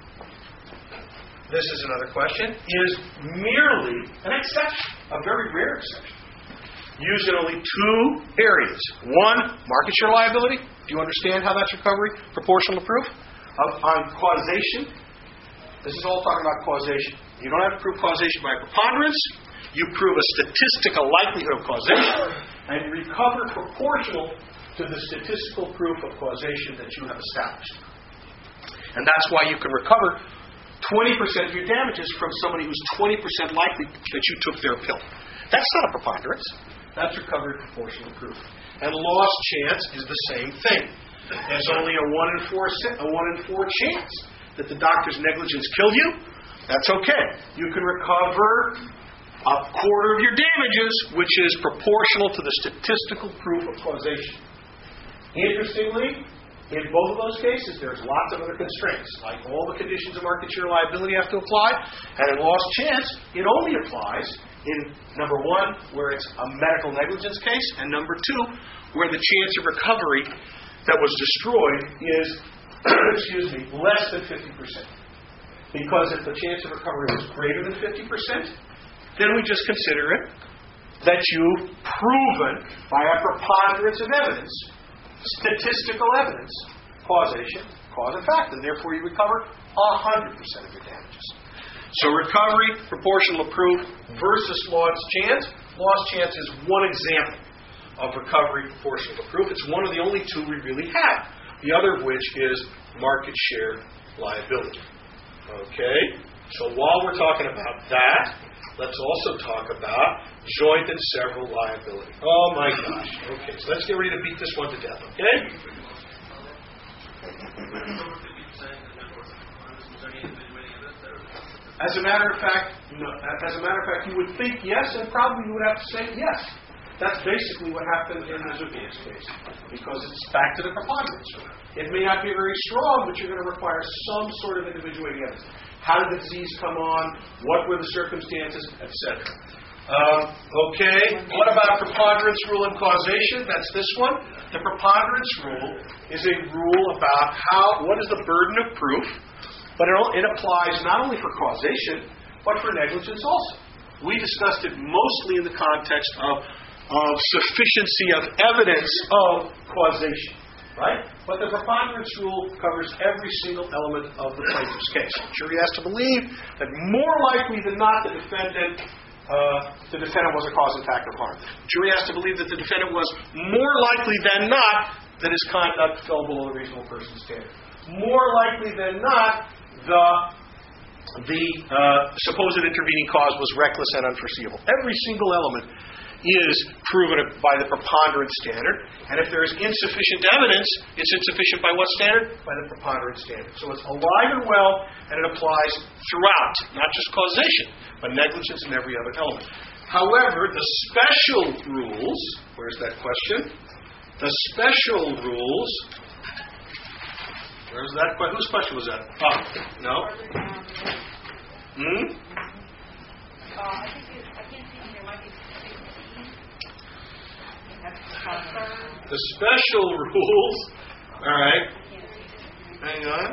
Speaker 2: this is another question, is merely an exception, a very rare exception. Used in only two areas. One, market share liability. Do you understand how that's recovery proportional to proof? On causation, this is all talking about causation. You don't have to prove causation by preponderance. You prove a statistical likelihood of causation, and you recover proportional to the statistical proof of causation that you have established. And that's why you can recover 20% of your damages from somebody who's 20% likely that you took their pill. That's not a preponderance. That's recovery proportional proof. And lost chance is the same thing. There's only a 1 in 4 chance that the doctor's negligence killed you. That's okay. You can recover a quarter of your damages, which is proportional to the statistical proof of causation. Interestingly, in both of those cases, there's lots of other constraints, like all the conditions of market share liability have to apply, and in lost chance, it only applies in, number one, where it's a medical negligence case, and number two, where the chance of recovery that was destroyed is, less than 50%. Because if the chance of recovery was greater than 50%, then we just consider it that you've proven by a preponderance of evidence, statistical evidence, causation, cause and fact, and therefore you recover 100% of your damages. So recovery, proportional to proof versus lost chance. Lost chance is one example of recovery proportional to proof. It's one of the only two we really have. The other of which is market share liability. Okay? So while we're talking about that, let's also talk about joint and several liability. Oh my gosh. Okay, so let's get ready to beat this one to death, okay? As a matter of fact, no. As a matter of fact, you would think yes, and probably you would have to say yes. That's basically what happened in the Zubius case, because it's back to the preponderance rule. It may not be very strong, but you're going to require some sort of individuating evidence. How did the disease come on? What were the circumstances? Etc. Okay. What about preponderance rule and causation? That's this one. The preponderance rule is a rule about what is the burden of proof, but it applies not only for causation, but for negligence also. We discussed it mostly in the context of sufficiency of evidence of causation, right? But the preponderance rule covers every single element of the plaintiff's case. The jury has to believe that more likely than not the defendant was a cause and fact of harm. The jury has to believe that the defendant was more likely than not that his conduct fell below the reasonable person's standard. More likely than not, the supposed intervening cause was reckless and unforeseeable. Every single element is proven by the preponderance standard, and if there is insufficient evidence, it's insufficient by what standard? By the preponderance standard. So it's alive and well, and it applies throughout, not just causation, but negligence in every other element. However, the special rules, where's that question? The special rules, where's that question? Whose question was that? Oh, no?
Speaker 16: I can't see there might be.
Speaker 2: The special rules, all right, hang on.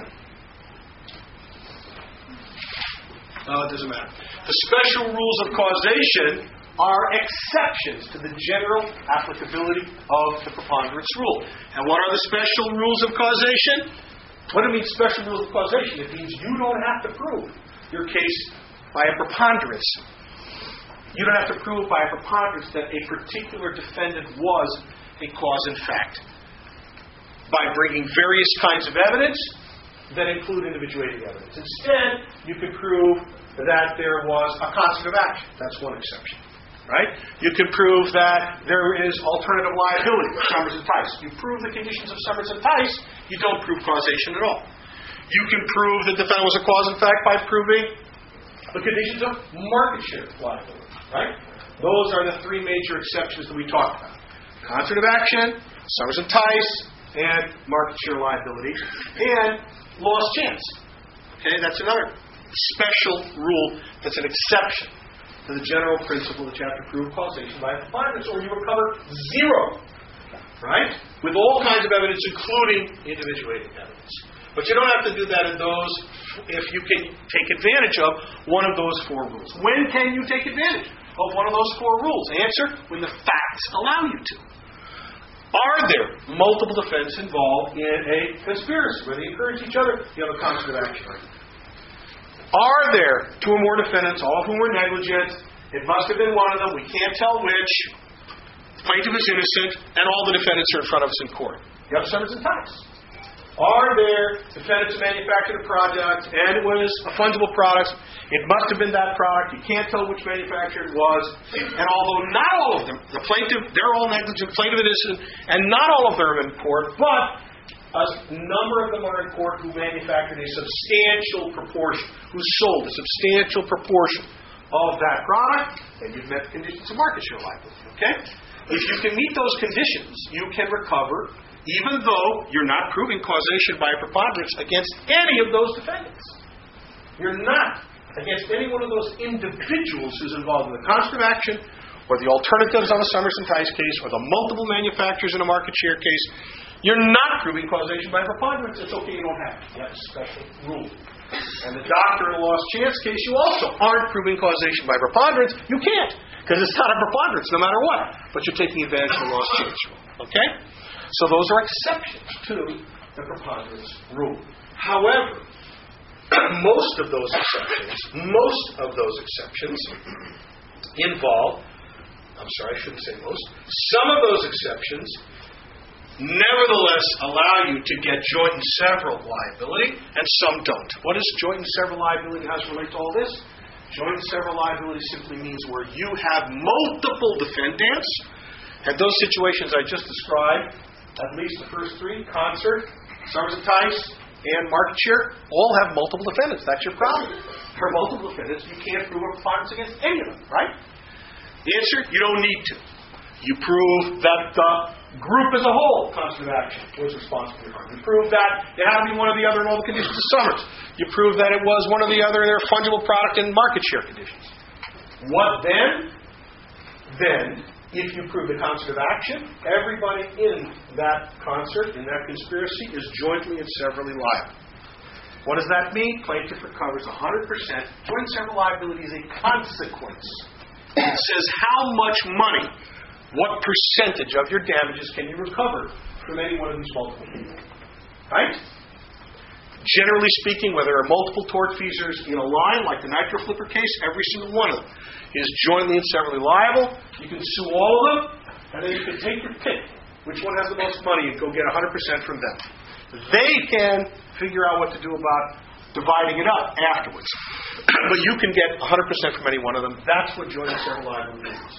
Speaker 2: Oh, it doesn't matter. The special rules of causation are exceptions to the general applicability of the preponderance rule. And what are the special rules of causation? What do it mean, special rules of causation? It means you don't have to prove your case by a preponderance. You don't have to prove by a preponderance that a particular defendant was a cause in fact. By bringing various kinds of evidence that include individuating evidence. Instead, you could prove that there was a concert of action. That's one exception. Right? You can prove that there is alternative liability, Summers and Tice. You prove the conditions of Summers and Tice, you don't prove causation at all. You can prove that the defendant was a cause in fact by proving the conditions of market share liability. Right? Those are the three major exceptions that we talked about. Concert of action, Summers and Tice, and market share liability, and lost chance. Okay, that's another special rule that's an exception to the general principle that you have to prove causation by a preponderance, or you recover zero. Right? With all kinds of evidence, including individuating evidence. But you don't have to do that in those if you can take advantage of one of those four rules. When can you take advantage of one of those four rules? Answer, when the facts allow you to. Are there multiple defendants involved in a conspiracy where they encourage each other? You have a concert of action. Are there two or more defendants, all of whom were negligent? It must have been one of them. We can't tell which. The plaintiff is innocent, and all the defendants are in front of us in court. You have Summers and Tice. Are there defendants who manufactured a product, and it was a fungible product? It must have been that product. You can't tell which manufacturer it was. And although not all of them, the plaintiff, they're all negligent, plaintiff is innocent, and not all of them are in court, but a number of them are in court who manufactured a substantial proportion, who sold a substantial proportion of that product, and you've met the conditions of market share liability. Okay? If you can meet those conditions, you can recover, even though you're not proving causation by a preponderance against any of those defendants. You're not against any one of those individuals who's involved in the concert of action, or the alternatives on the Summers and Tice case, or the multiple manufacturers in a market share case. You're not proving causation by preponderance. It's okay, you don't have to. That's a special rule. And the doctor in a lost chance case, you also aren't proving causation by preponderance. You can't, because it's not a preponderance no matter what. But you're taking advantage of the lost chance rule. Okay? So those are exceptions to the preponderance rule. However, most of those exceptions involve, I shouldn't say most, some of those exceptions nevertheless allow you to get joint and several liability, and some don't. What is joint and several liability and how does it relate to all this? Joint and several liability simply means where you have multiple defendants, and those situations I just described, at least the first three, concert, Summers and Tice, and market share, all have multiple defendants. That's your problem. For multiple defendants, you can't prove a preponderance against any of them, right? The answer, you don't need to. You prove that the group as a whole, concert of action, was responsible for harm. You prove that it had to be one or the other in all the conditions of Summers. You prove that it was one or the other in their fungible product and market share conditions. What then? then if you prove the concert of action, everybody in that concert, in that conspiracy, is jointly and severally liable. What does that mean? Plaintiff recovers 100%. Joint and several liability is a consequence. It says how much money, what percentage of your damages can you recover from any one of these multiple people. Right? Generally speaking, whether there are multiple tortfeasors in a line, like the Nitro Flipper case, every single one of them is jointly and severally liable. You can sue all of them, and then you can take your pick, which one has the most money, and go get 100% from them. They can figure out what to do about dividing it up afterwards. But you can get 100% from any one of them. That's what joint and several liability is.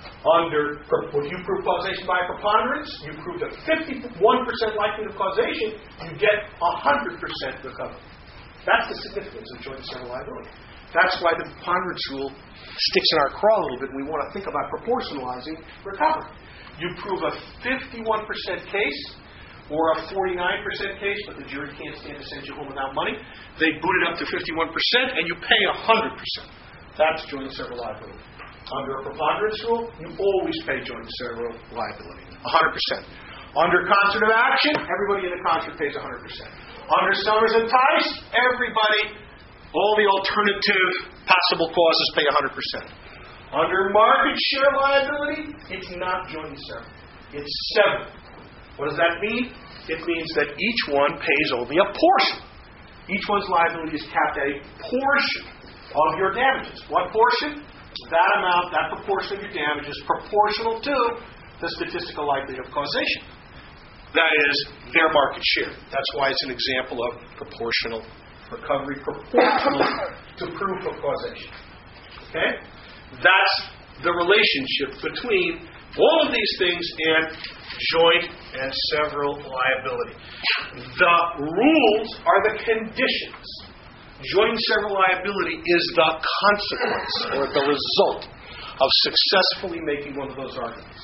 Speaker 2: If you prove causation by a preponderance, you proved a 51% likelihood of causation, you get 100% recovery. That's the significance of joint and several liability. That's why the preponderance rule sticks in our craw a little bit, and we want to think about proportionalizing recovery. You prove a 51% case or a 49% case, but the jury can't stand to send you home without money. They boot it up to 51%, and you pay 100%. That's joint and several liability. Under a preponderance rule, you always pay joint and several liability, 100%. Under concert of action, everybody in the concert pays 100%. Under Summers and Tice, everybody, all the alternative possible causes pay 100%. Under market share liability, it's not joint and several. It's several. What does that mean? It means that each one pays only a portion. Each one's liability is capped at a portion of your damages. What portion? That amount, that proportion of your damage is proportional to the statistical likelihood of causation. That is their market share. That's why it's an example of proportional recovery, proportional to proof of causation. Okay? That's the relationship between all of these things and joint and several liability. The rules are the conditions. Joint and several liability is the consequence or the result of successfully making one of those arguments.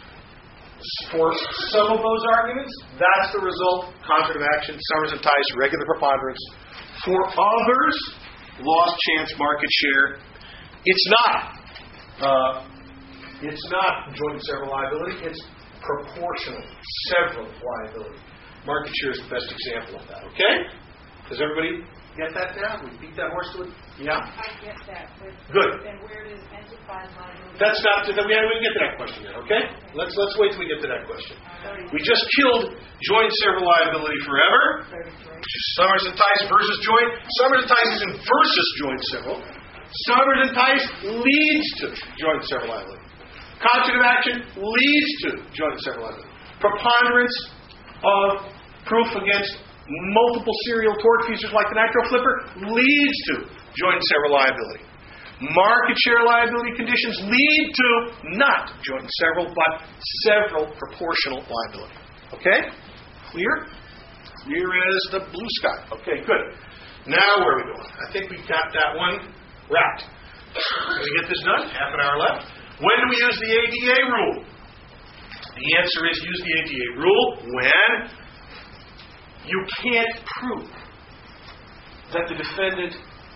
Speaker 2: For some of those arguments, that's the result. Concert of action, Summers and Tice, regular preponderance. For others, lost chance, market share. It's not joint and several liability. It's proportional, several liability. Market share is the best example of that. Okay? Does everybody get that down? We beat that horse to it? Yeah?
Speaker 10: I get that. But
Speaker 2: good.
Speaker 10: Then where does enterprise liability?
Speaker 2: That's not. We haven't get to that question yet. Okay? Let's wait till we get to that question. We just killed joint and several liability forever. Summers and Tice versus joint. Summers and Tice isn't versus joint and several. Summers and Tice leads to joint and several liability. Concert of action leads to joint and several liability. Preponderance of proof against multiple serial tortfeasors like the Nitro Flipper leads to joint and several liability. Market share liability conditions lead to not joint and several, but several proportional liability. Okay? Clear? Clear as the blue sky. Okay, good. Now where are we going? I think we got that one wrapped. Can we get this done? Half an hour left. When do we use the ADA rule? The answer is use the ADA rule when you can't prove that the defendant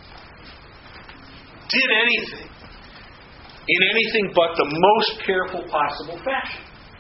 Speaker 2: did anything in anything but the most careful possible fashion.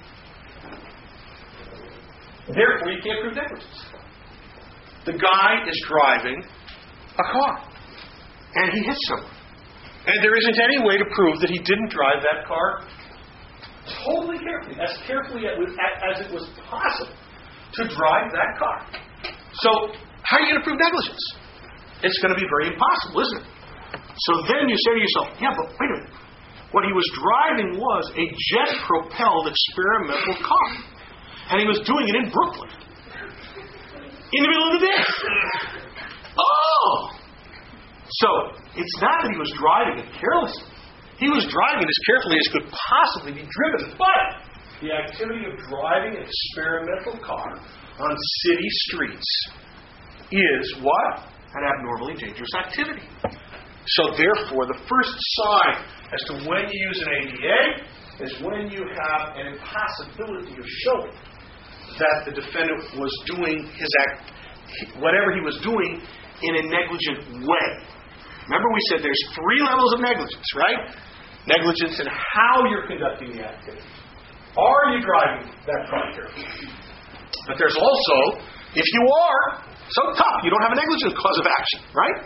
Speaker 2: Therefore, you can't prove negligence. The guy is driving a car, and he hits someone. And there isn't any way to prove that he didn't drive that car totally carefully as it was possible to drive that car. So, how are you going to prove negligence? It's going to be very impossible, isn't it? So then you say to yourself, yeah, but wait a minute. What he was driving was a jet-propelled experimental car. And he was doing it in Brooklyn. In the middle of the day. Oh! So, it's not that he was driving it carelessly. He was driving as carefully as could possibly be driven. But the activity of driving an experimental car on city streets is what? An abnormally dangerous activity. So therefore, the first sign as to when you use an ADA is when you have an impossibility of showing that the defendant was doing whatever he was doing in a negligent way. Remember we said there's 3 levels of negligence, right? negligence in how you're conducting the activity. Are you driving that car carefully? But there's also, if you are, so tough, you don't have a negligent cause of action, right?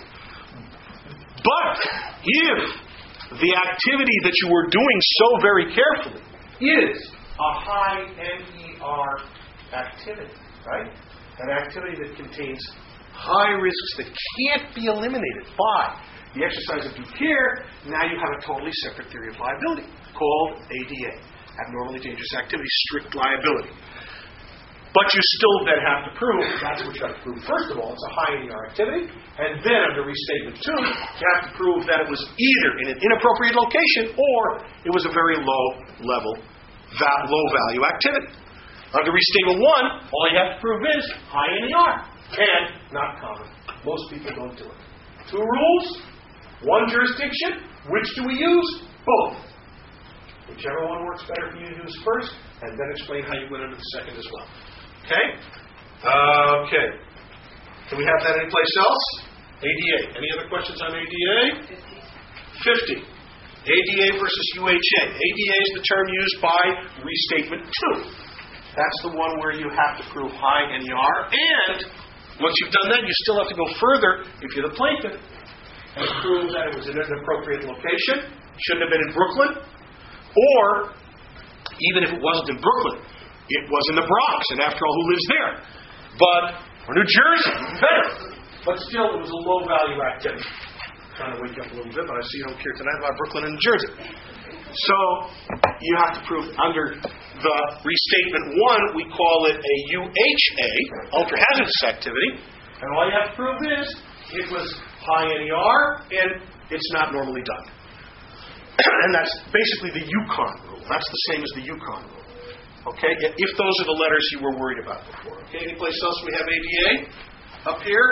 Speaker 2: But if the activity that you were doing so very carefully is a high NER activity, right? An activity that contains high risks that can't be eliminated by the exercise of due care, now you have a totally separate theory of liability called ADA, abnormally dangerous activity, strict liability. But you still then have to prove, that's what you have to prove. First of all, it's a high NER activity, and then under Restatement 2, you have to prove that it was either in an inappropriate location or it was a very low value activity. Under Restatement 1, all you have to prove is high NER, and not common. Most people don't do it. 2 rules, 1 jurisdiction. Which do we use? Both. Whichever one works better for you to use first, and then explain how you went under the second as well. Okay? Okay. Do we have that anyplace else? ADA. Any other questions on ADA? 50. ADA versus UHA. ADA is the term used by Restatement 2. That's the one where you have to prove high NER, and once you've done that, you still have to go further, if you're the plaintiff, and prove that it was in an appropriate location, shouldn't have been in Brooklyn, or even if it wasn't in Brooklyn, it was in the Bronx, and after all, who lives there? Or New Jersey, better. But still, it was a low-value activity. I'm trying to wake you up a little bit, but I see you don't care tonight about Brooklyn and New Jersey. So, you have to prove under the Restatement 1, we call it a UHA, ultra-hazardous activity, and all you have to prove is it was high NER, and it's not normally done. And that's basically the Yukon rule. That's the same as the Yukon rule. Okay? If those are the letters you were worried about before. Okay? Any place else we have ADA? Up here?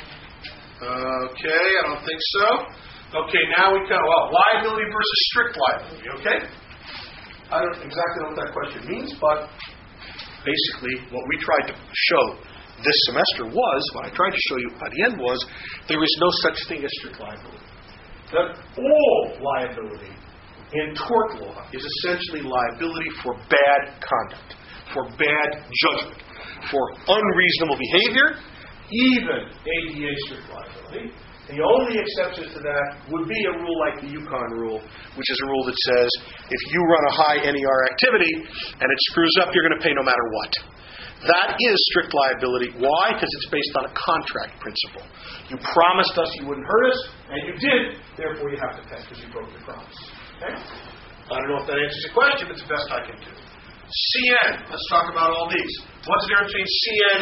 Speaker 2: Okay, I don't think so. Okay, now we go. Liability versus strict liability. Okay? I don't exactly know what that question means, but basically what we tried to show this semester was, what I tried to show you by the end was, there is no such thing as strict liability. That all liability in tort law is essentially liability for bad conduct, for bad judgment, for unreasonable behavior, even ADA strict liability. The only exceptions to that would be a rule like the Yukon rule, which is a rule that says if you run a high NER activity and it screws up, you're going to pay no matter what. That is strict liability. Why? Because it's based on a contract principle. You promised us you wouldn't hurt us, and you did, therefore you have to pay because you broke your promise. Okay? I don't know if that answers your question, but it's the best I can do. CN. Let's talk about all these. What's the difference between CN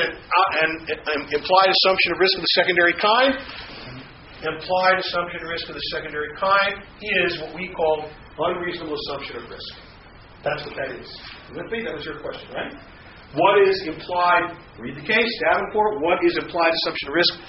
Speaker 2: and implied assumption of risk of the secondary kind? Implied assumption of risk of the secondary kind is what we call unreasonable assumption of risk. That's what that is. You with me? That was your question, right? What is implied, read the case, Davenport, what is implied assumption of risk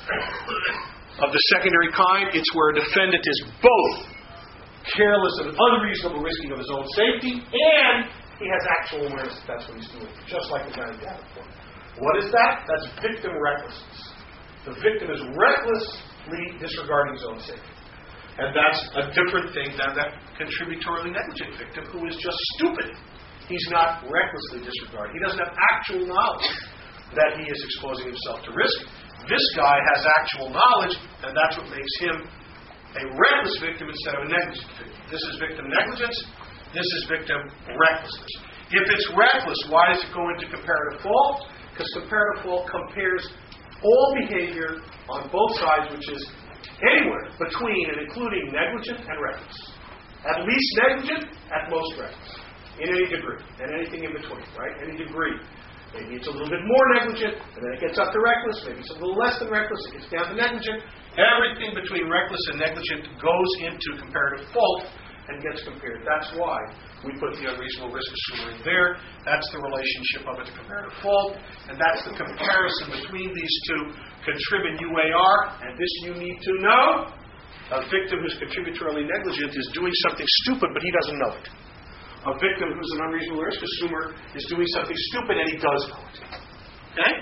Speaker 2: of the secondary kind? It's where a defendant is both careless and unreasonable risking of his own safety, and he has actual awareness that that's what he's doing, just like the guy in Davenport. What is that? That's victim recklessness. The victim is recklessly disregarding his own safety. And that's a different thing than that contributory negligent victim who is just stupid. He's not recklessly disregarding. He doesn't have actual knowledge that he is exposing himself to risk. This guy has actual knowledge, and that's what makes him a reckless victim instead of a negligent victim. This is victim negligence. This is victim recklessness. If it's reckless, why does it go into comparative fault? Because comparative fault compares all behavior on both sides, which is anywhere between and including negligent and reckless. At least negligent, at most reckless. In any degree, and anything in between, right? Any degree. Maybe it's a little bit more negligent, and then it gets up to reckless. Maybe it's a little less than reckless, it gets down to negligent. Everything between reckless and negligent goes into comparative fault and gets compared. That's why we put the unreasonable risk assumer in there. That's the relationship of it to comparative fault, and that's the comparison between these two, contrib and UAR, and this you need to know. A victim who's contributorily negligent is doing something stupid, but he doesn't know it. A victim who's an unreasonable risk assumer is doing something stupid and he does know it. Okay?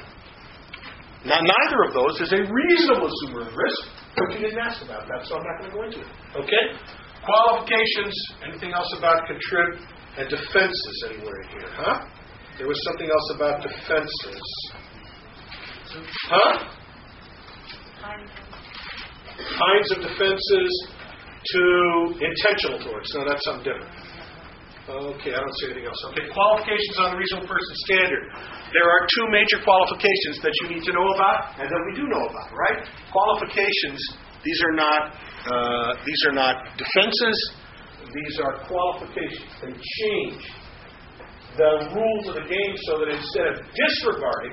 Speaker 2: Now, neither of those is a reasonable assumer of risk, but you didn't ask about that, so I'm not going to go into it. Okay? Qualifications. Anything else about contrib and defenses anywhere in here? Huh? There was something else about defenses. Huh? Kinds of defenses to intentional torts. No, that's something different. Okay, I don't see anything else. Okay, qualifications on the reasonable person standard. There are two major qualifications that you need to know about, and that we do know about, right? Qualifications. These are not defenses. These are qualifications. They change the rules of the game so that instead of disregarding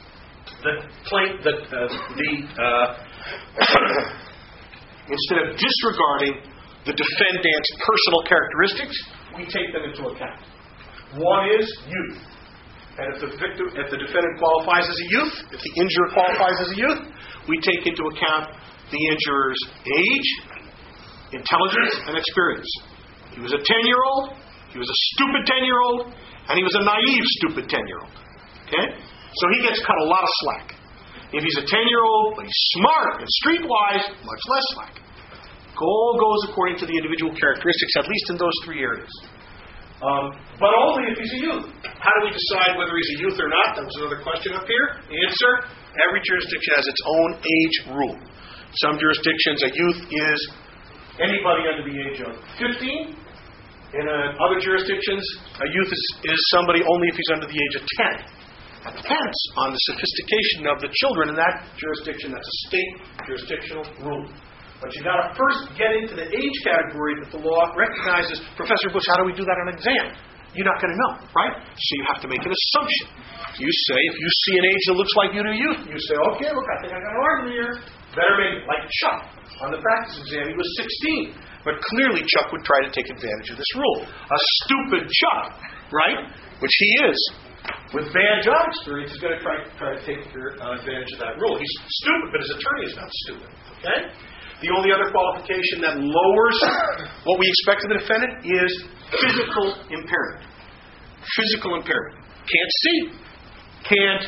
Speaker 2: instead of disregarding the defendant's personal characteristics, we take them into account. One is youth. And if the defendant qualifies as a youth, if the injurer qualifies as a youth, we take into account the injurer's age, intelligence, and experience. He was a 10-year-old, he was a stupid 10-year-old, and he was a naive stupid 10-year-old. Okay? So he gets cut a lot of slack. If he's a 10-year-old, but he's smart and streetwise, much less slack. All goes according to the individual characteristics, at least in those three areas. But only if he's a youth. How do we decide whether he's a youth or not? That was another question up here. The answer, every jurisdiction has its own age rule. Some jurisdictions, a youth is anybody under the age of 15. In other jurisdictions, a youth is somebody only if he's under the age of 10. That depends on the sophistication of the children in that jurisdiction. That's a state jurisdictional rule. But you've got to first get into the age category that the law recognizes. Professor Bush, how do we do that on an exam? You're not going to know, right? So you have to make an assumption. You say, if you see an age that looks like you to youth, you say, okay, look, I think I got an argument here. Better make it like Chuck. On the practice exam, he was 16. But clearly Chuck would try to take advantage of this rule. A stupid Chuck, right? Which he is. With bad job experience, he's going to try to take advantage of that rule. He's stupid, but his attorney is not stupid. Okay? The only other qualification that lowers what we expect of the defendant is physical impairment. Physical impairment. Can't see. Can't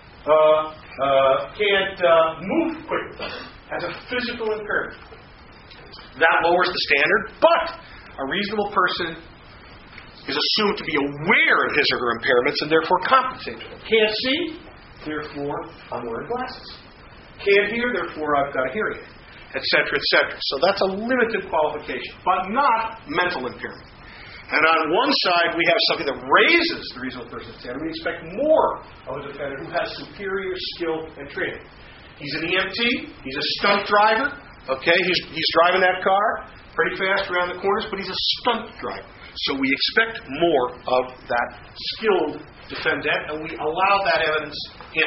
Speaker 2: move quickly. Has a physical impairment. That lowers the standard, but a reasonable person is assumed to be aware of his or her impairments and therefore compensated. Can't see, therefore I'm wearing glasses. Can't hear, therefore I've got a hearing aid, etc., etc. So that's a limited qualification, but not mental impairment. And on one side, we have something that raises the reasonable person's standard. We expect more of a defendant who has superior skill and training. He's an EMT. He's a stunt driver. Okay, he's driving that car pretty fast around the corners, but he's a stunt driver. So we expect more of that skilled defendant, and we allow that evidence in.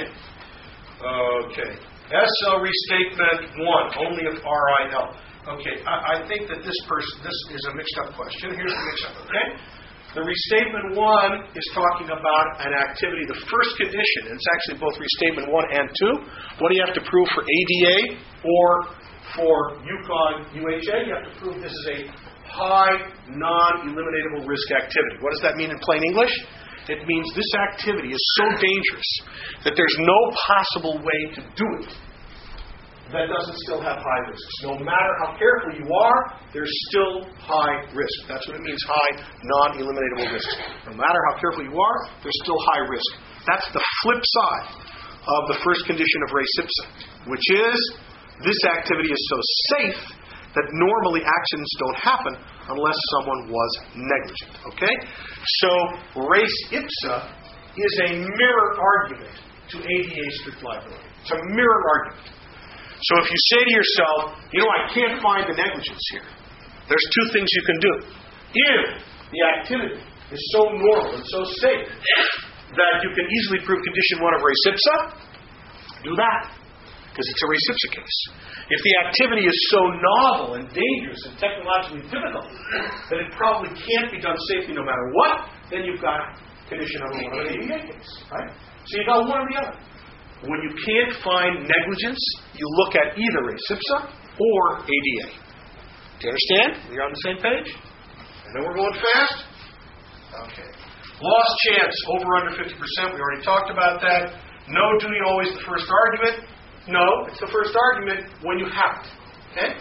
Speaker 2: Okay. SL Restatement 1, only if RIL. Okay, I think that this is a mixed-up question. Here's the mix-up, okay? The Restatement 1 is talking about an activity, the first condition, and it's actually both Restatement 1 and 2. What do you have to prove for ADA or for Yukon UHA? You have to prove this is a high, non-eliminatable risk activity. What does that mean in plain English? It means this activity is so dangerous that there's no possible way to do it that doesn't still have high risks. No matter how careful you are, there's still high risk. That's what it means, high, non-eliminatable risk. No matter how careful you are, there's still high risk. That's the flip side of the first condition of res ipsa, which is this activity is so safe that normally accidents don't happen unless someone was negligent. Okay? So res ipsa is a mirror argument to ADA strict liability. It's a mirror argument. So if you say to yourself, I can't find the negligence here, there's two things you can do. If the activity is so normal and so safe that you can easily prove condition 1 of res ipsa, do that, because it's a res ipsa case. If the activity is so novel and dangerous and technologically difficult that it probably can't be done safely no matter what, then you've got condition number 1 of an ADA case. Right? So you've got one or the other. When you can't find negligence, you look at either res ipsa or ADA. Do you understand? We're on the same page? And then we're going fast? Okay. Lost chance, over under 50%. We already talked about that. No duty always the first argument. No, it's the first argument when you have it. Okay?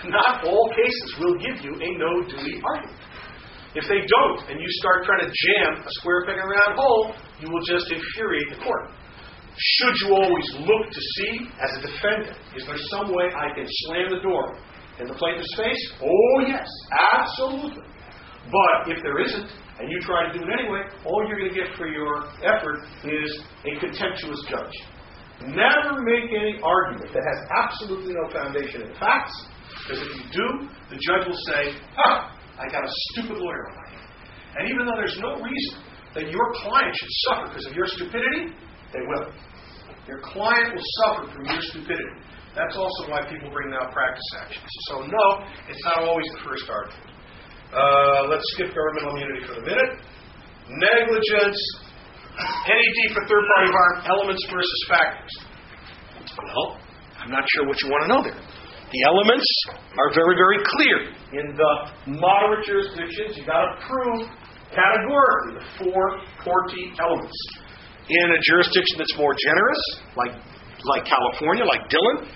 Speaker 18: not all cases will give you a no-duty argument. If they don't, and you start trying to jam a square peg in a round hole, you will just infuriate the court. Should you always look to see, as a defendant, is there some way I can slam the door in the plaintiff's face? Oh, yes, absolutely. But if there isn't, and you try to do it anyway, all you're going to get for your effort is a contemptuous judge. Never make any argument that has absolutely no foundation in facts, because if you do, the judge will say, I got a stupid lawyer on my hand. And even though there's no reason that your client should suffer because of your stupidity, they will. Your client will suffer from your stupidity. That's also why people bring malpractice actions. So no, it's not always the first argument. Let's skip governmental immunity for the minute. Negligence, NED for third-party harm, elements versus factors. Well, I'm not sure what you want to know there. The elements are very, very clear. In the moderate jurisdictions, you've got to prove categorically the 4 Corti elements. In a jurisdiction that's more generous, like California, like Dillon,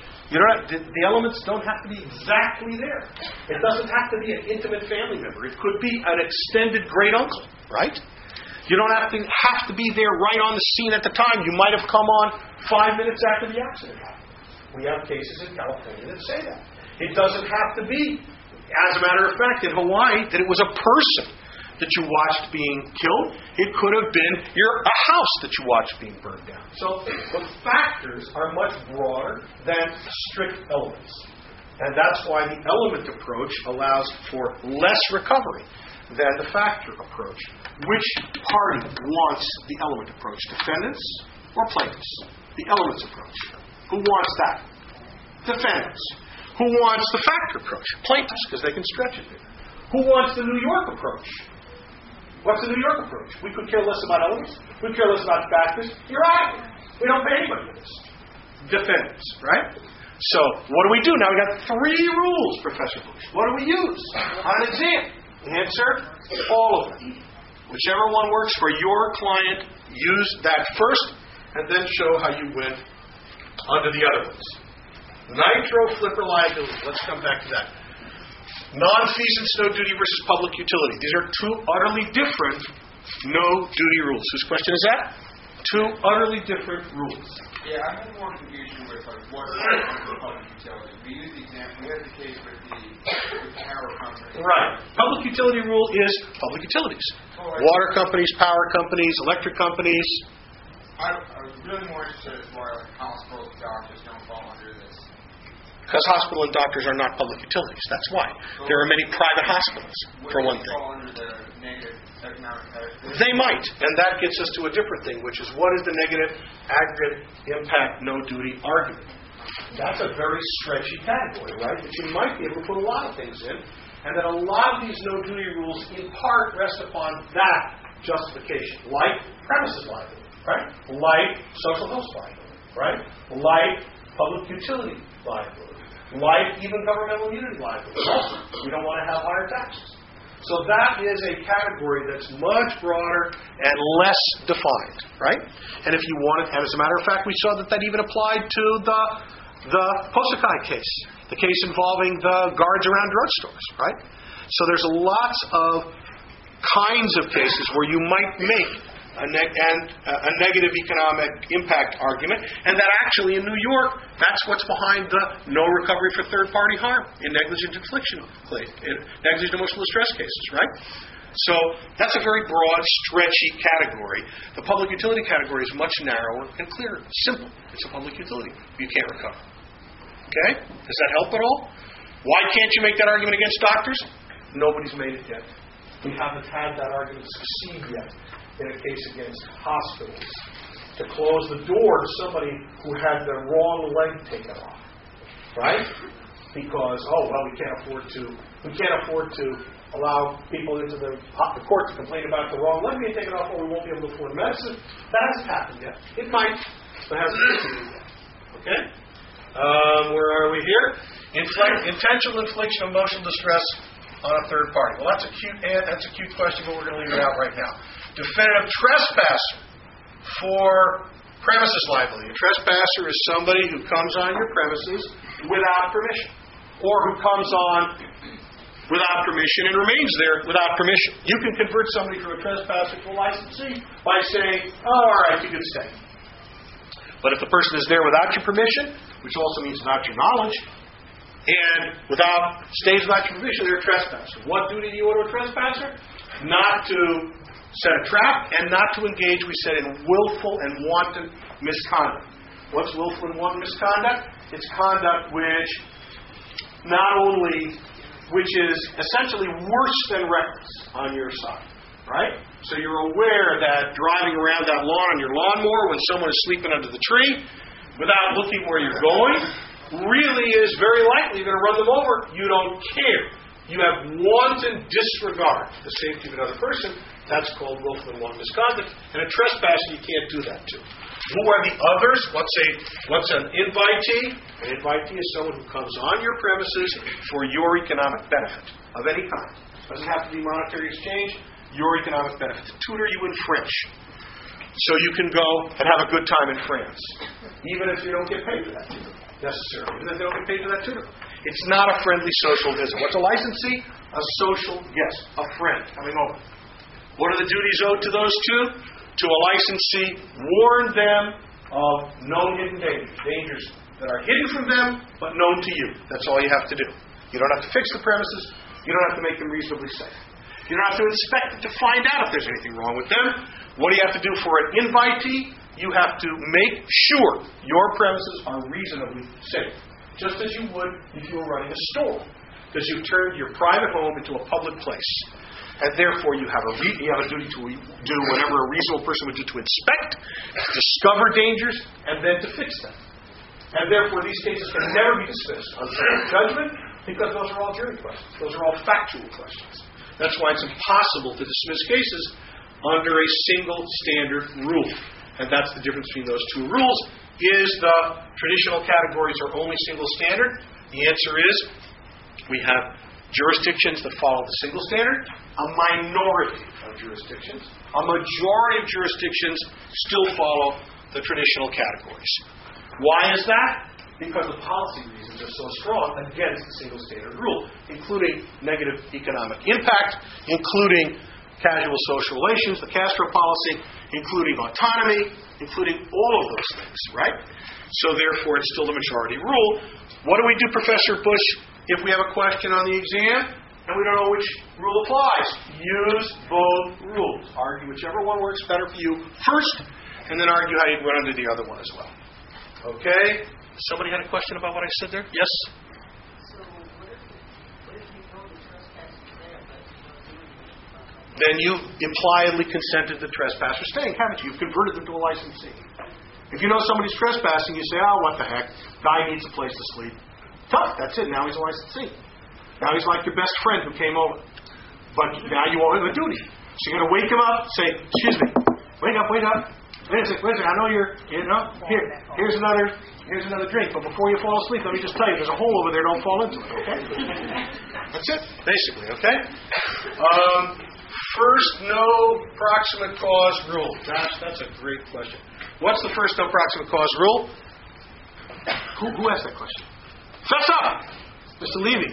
Speaker 18: the elements don't have to be exactly there. It doesn't have to be an intimate family member. It could be an extended great uncle, right? You don't have to be there right on the scene at the time. You might have come on 5 minutes after the accident happened. We have cases in California that say that. It doesn't have to be, as a matter of fact, in Hawaii, that it was a person that you watched being killed. It could have been a house that you watched being burned down. So the factors are much broader than strict elements. And that's why the element approach allows for less recovery than the factor approach. Which party wants the element approach? Defendants or plaintiffs? The elements approach. Who wants that? Defendants. Who wants the factor approach? Plaintiffs, because they can stretch it there. Who wants the New York approach? What's the New York approach? We could care less about elements. We care less about factors. You're right. We don't pay anybody for this. Defendants, right? So, what do we do? Now we got 3 rules, Professor Bush. What do we use on an exam? Answer, all of them. Whichever one works for your client, use that first, and then show how you went under the other ones. Nitro flipper liability. Let's come back to that. Non-feasance, no duty versus public utility. These are 2 utterly different no duty rules. Whose question is that? 2 utterly different rules.
Speaker 9: Yeah, I'm having more confusion with what is public utility. We use the example. We had the case with the power company.
Speaker 18: Right. Public utility rule is public utilities. Water companies, power companies, electric companies.
Speaker 9: I was really more interested in why hospitals and doctors don't fall under this.
Speaker 18: Because hospital and doctors are not public utilities. That's why. There are many private hospitals, for one thing.
Speaker 9: Fall under the negative economic impact?
Speaker 18: They might. And that gets us to a different thing, which is what is the negative aggregate impact no duty argument? That's a very stretchy category, right? That you might be able to put a lot of things in, and that a lot of these no duty rules in part rest upon that justification, like premises liability. Right? Like social host liability, right? Like public utility liability, like even governmental immunity liability. Also, we don't want to have higher taxes. So that is a category that's much broader and less defined, right? And if you want it, and as a matter of fact, we saw that even applied to the Posakai case, the case involving the guards around drugstores, right? So there's lots of kinds of cases where you might make a negative economic impact argument, and that actually in New York, that's what's behind the no recovery for third-party harm in negligent infliction, negligent emotional distress cases, right? So that's a very broad, stretchy category. The public utility category is much narrower and clearer. Simple. It's a public utility. You can't recover. Okay? Does that help at all? Why can't you make that argument against doctors? Nobody's made it yet. We haven't had that argument succeed yet in a case against hospitals to close the door to somebody who had their wrong leg taken off, right? Because we can't afford to allow people into the court to complain about the wrong leg being taken off, or we won't be able to afford medicine. That hasn't happened yet. It might, but hasn't happened yet. Okay. Where are we here? Intentional infliction of emotional distress on a third party. Well, that's a cute question, but we're going to leave it out right now. Definitive trespasser for premises liability. A trespasser is somebody who comes on your premises without permission.
Speaker 2: or who comes on without permission and remains there without permission. You can convert somebody from a trespasser to a licensee by saying, oh, all right, you can stay. But if the person is there without your permission, which also means without your knowledge, and stays without your permission, they're a trespasser. What duty do you owe to a trespasser? Not to set a trap and not to engage, we said, in willful and wanton misconduct. What's willful and wanton misconduct? It's conduct which is essentially worse than reckless on your side, right? So you're aware that driving around that lawn on your lawnmower when someone is sleeping under the tree without looking where you're going really is very likely going to run them over. You don't care. You have wanton disregard for the safety of another person. That's called willful and wanton misconduct. And a trespasser you can't do that to. Who are the others? What's an invitee? An invitee is someone who comes on your premises for your economic benefit of any kind. Doesn't have to be monetary exchange. Your economic benefit. To tutor you in French, so you can go and have a good time in France, even if you don't get paid for that tutor necessarily. Even if they don't get paid for that tutor. It's not a friendly social visit. What's a licensee? A social guest, a friend coming over. What are the duties owed to those two? To a licensee, warn them of known hidden dangers that are hidden from them, but known to you. That's all you have to do. You don't have to fix the premises. You don't have to make them reasonably safe. You don't have to inspect it to find out if there's anything wrong with them. What do you have to do for an invitee? You have to make sure your premises are reasonably safe, just as you would if you were running a store, because you've turned your private home into a public place. And therefore, you have a duty to do whatever a reasonable person would do to inspect, discover dangers, and then to fix them. And therefore, these cases can never be dismissed on judgment, because those are all jury questions. Those are all factual questions. That's why it's impossible to dismiss cases under a single standard rule. And that's the difference between those two rules. Is the traditional categories are only single standard? The answer is we have jurisdictions that follow the single standard, a minority of jurisdictions. A majority of jurisdictions still follow the traditional categories. Why is that? Because the policy reasons are so strong against the single standard rule, including negative economic impact, including casual social relations, the Castro policy, including autonomy, including all of those things, right? So therefore, it's still the majority rule. What do we do, Professor Bush, if we have a question on the exam and we don't know which rule applies? Use both rules. Argue whichever one works better for you first, and then argue how you run under the other one as well. Okay? Somebody had a question about what I said there? Yes?
Speaker 19: So what if you know the trespass is there, but you don't do anything?
Speaker 2: Then you've impliedly consented to trespasser staying, haven't you? You've converted them to a licensee. If you know somebody's trespassing, you say, oh, what the heck? Guy needs a place to sleep. Tough, that's it. Now he's a licensee. Now he's like your best friend who came over. But now you owe him a duty. So you're going to wake him up, say, excuse me, wake up. Wait a second, I know here's another drink, but before you fall asleep, let me just tell you, there's a hole over there, don't fall into it, okay? That's it, basically, okay? First, no proximate cause rule. Gosh, that's a great question. What's the first no proximate cause rule? Who asked that question? Fess up! Mr. Levy.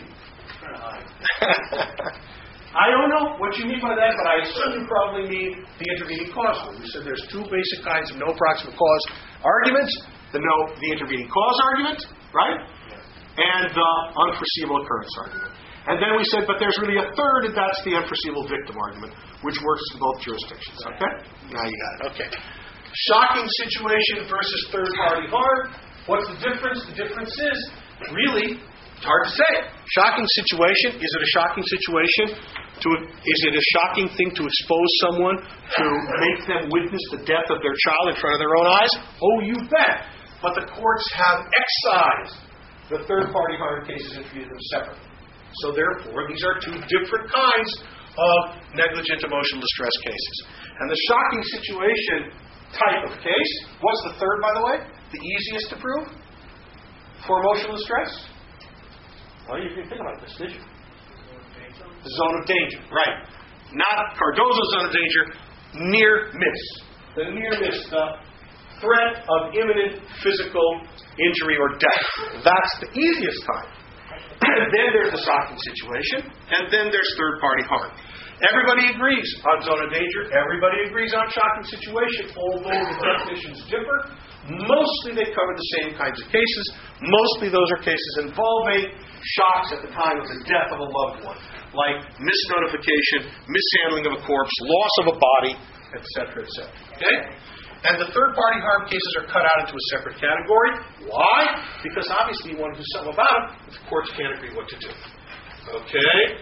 Speaker 2: I don't know what you mean by that, but I assume you probably mean the intervening cause rule. We said there's two basic kinds of no proximate cause arguments. The intervening cause argument, right? And the unforeseeable occurrence argument. And then we said, but there's really a third, and that's the unforeseeable victim argument, which works in both jurisdictions. Okay? Now you got it. Okay. Shocking situation versus third-party harm. What's the difference? The difference is, really, it's hard to say. Shocking situation. Is it a shocking situation? Is it a shocking thing to expose someone to make them witness the death of their child in front of their own eyes? Oh, you bet. But the courts have excised the third-party harm cases and treated them separately. So therefore, these are two different kinds of negligent emotional distress cases. And the shocking situation type of case, what's the third, by the way? The easiest to prove for emotional distress? Well, you didn't think about this, did you? The zone of danger, right. Not Cardozo's zone of danger, near miss. The near miss, the threat of imminent physical injury or death. That's the easiest kind.
Speaker 18: Then there's the shocking situation, and then there's third-party harm. Everybody agrees on zone of danger. Everybody agrees on shocking situation, although the definitions differ. Mostly they cover the same kinds of cases. Mostly those are cases involving shocks at the time of the death of a loved one, like misnotification, mishandling of a corpse, loss of a body, etc., etc. Okay? And the third-party harm cases are cut out into a separate category. Why? Because obviously you want to do something about it, but the courts can't agree what to do. Okay?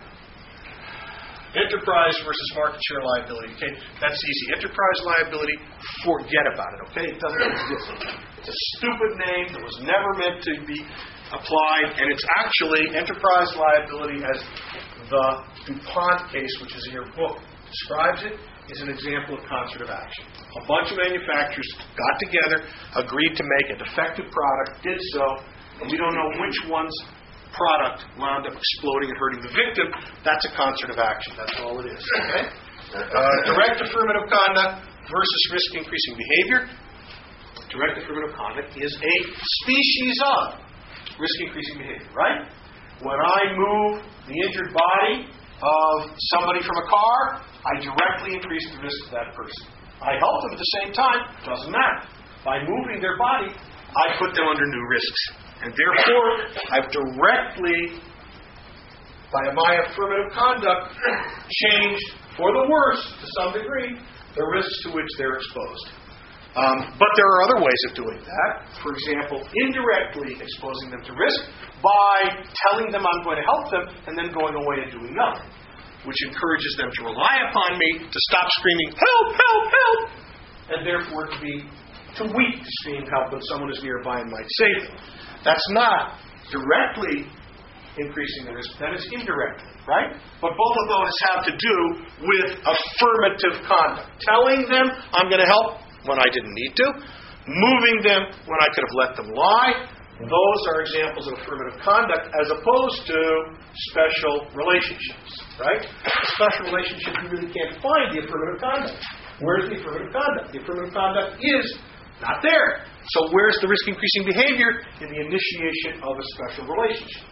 Speaker 18: Enterprise versus market share liability. Okay, that's easy. Enterprise liability, forget about it. Okay, it doesn't exist. It's a stupid name that was never meant to be applied, and it's actually enterprise liability as the DuPont case, which is in your book, describes it, is an example of concert of action. A bunch of manufacturers got together, agreed to make a defective product, did so, and we don't know which one's product wound up exploding and hurting the victim. That's a concert of action. That's all it is. Okay? Direct affirmative conduct versus risk-increasing behavior. Direct affirmative conduct is a species of risk-increasing behavior, right? When I move the injured body of somebody from a car, I directly increase the risk of that person. I help them at the same time. Doesn't matter. By moving their body, I put them under new risks. And therefore, I've directly, by my affirmative conduct, changed for the worse, to some degree, the risks to which they're exposed. But there are other ways of doing that. For example, indirectly exposing them to risk by telling them I'm going to help them and then going away and doing nothing, which encourages them to rely upon me to stop screaming, help, help, help, and therefore to be too weak to scream help when someone is nearby and might save them. That's not directly increasing the risk. That is indirectly, right? But both of those have to do with affirmative conduct. Telling them I'm going to help when I didn't need to. Moving them when I could have let them lie. Those are examples of affirmative conduct as opposed to special relationships, right? Special relationship, you really can't find the affirmative conduct. Where's the affirmative conduct? The affirmative conduct is not there. So where's the risk-increasing behavior? In the initiation of a special relationship.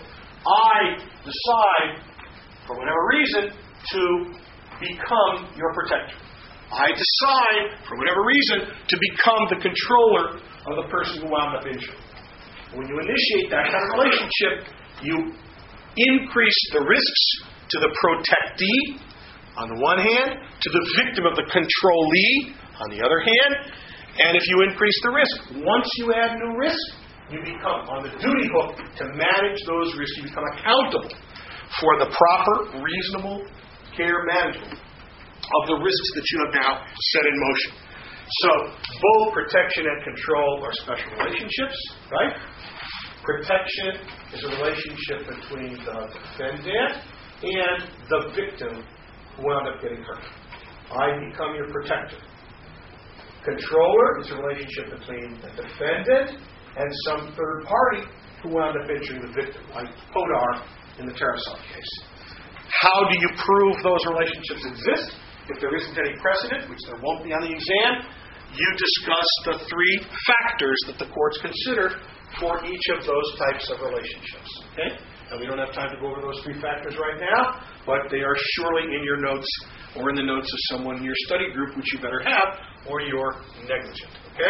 Speaker 18: I decide, for whatever reason, to become your protector. I decide, for whatever reason, to become the controller of the person who wound up injured. When you initiate that kind of relationship, you increase the risks to the protectee, on the one hand, to the victim of the controlee, on the other hand. And if you increase the risk, once you add new risk, you become on the duty hook to manage those risks. You become accountable for the proper, reasonable care management of the risks that you have now set in motion. So both protection and control are special relationships, right? Protection is a relationship between the defendant and the victim who wound up getting hurt. I become your protector. Controller is a relationship between the defendant and some third party who wound up injuring the victim, like Podar in the Tarasov case. How do you prove those relationships exist? If there isn't any precedent, which there won't be on the exam, you discuss the three factors that the courts consider for each of those types of relationships. Okay? And we don't have time to go over those three factors right now, but they are surely in your notes or in the notes of someone in your study group, which you better have, or you're negligent. Okay?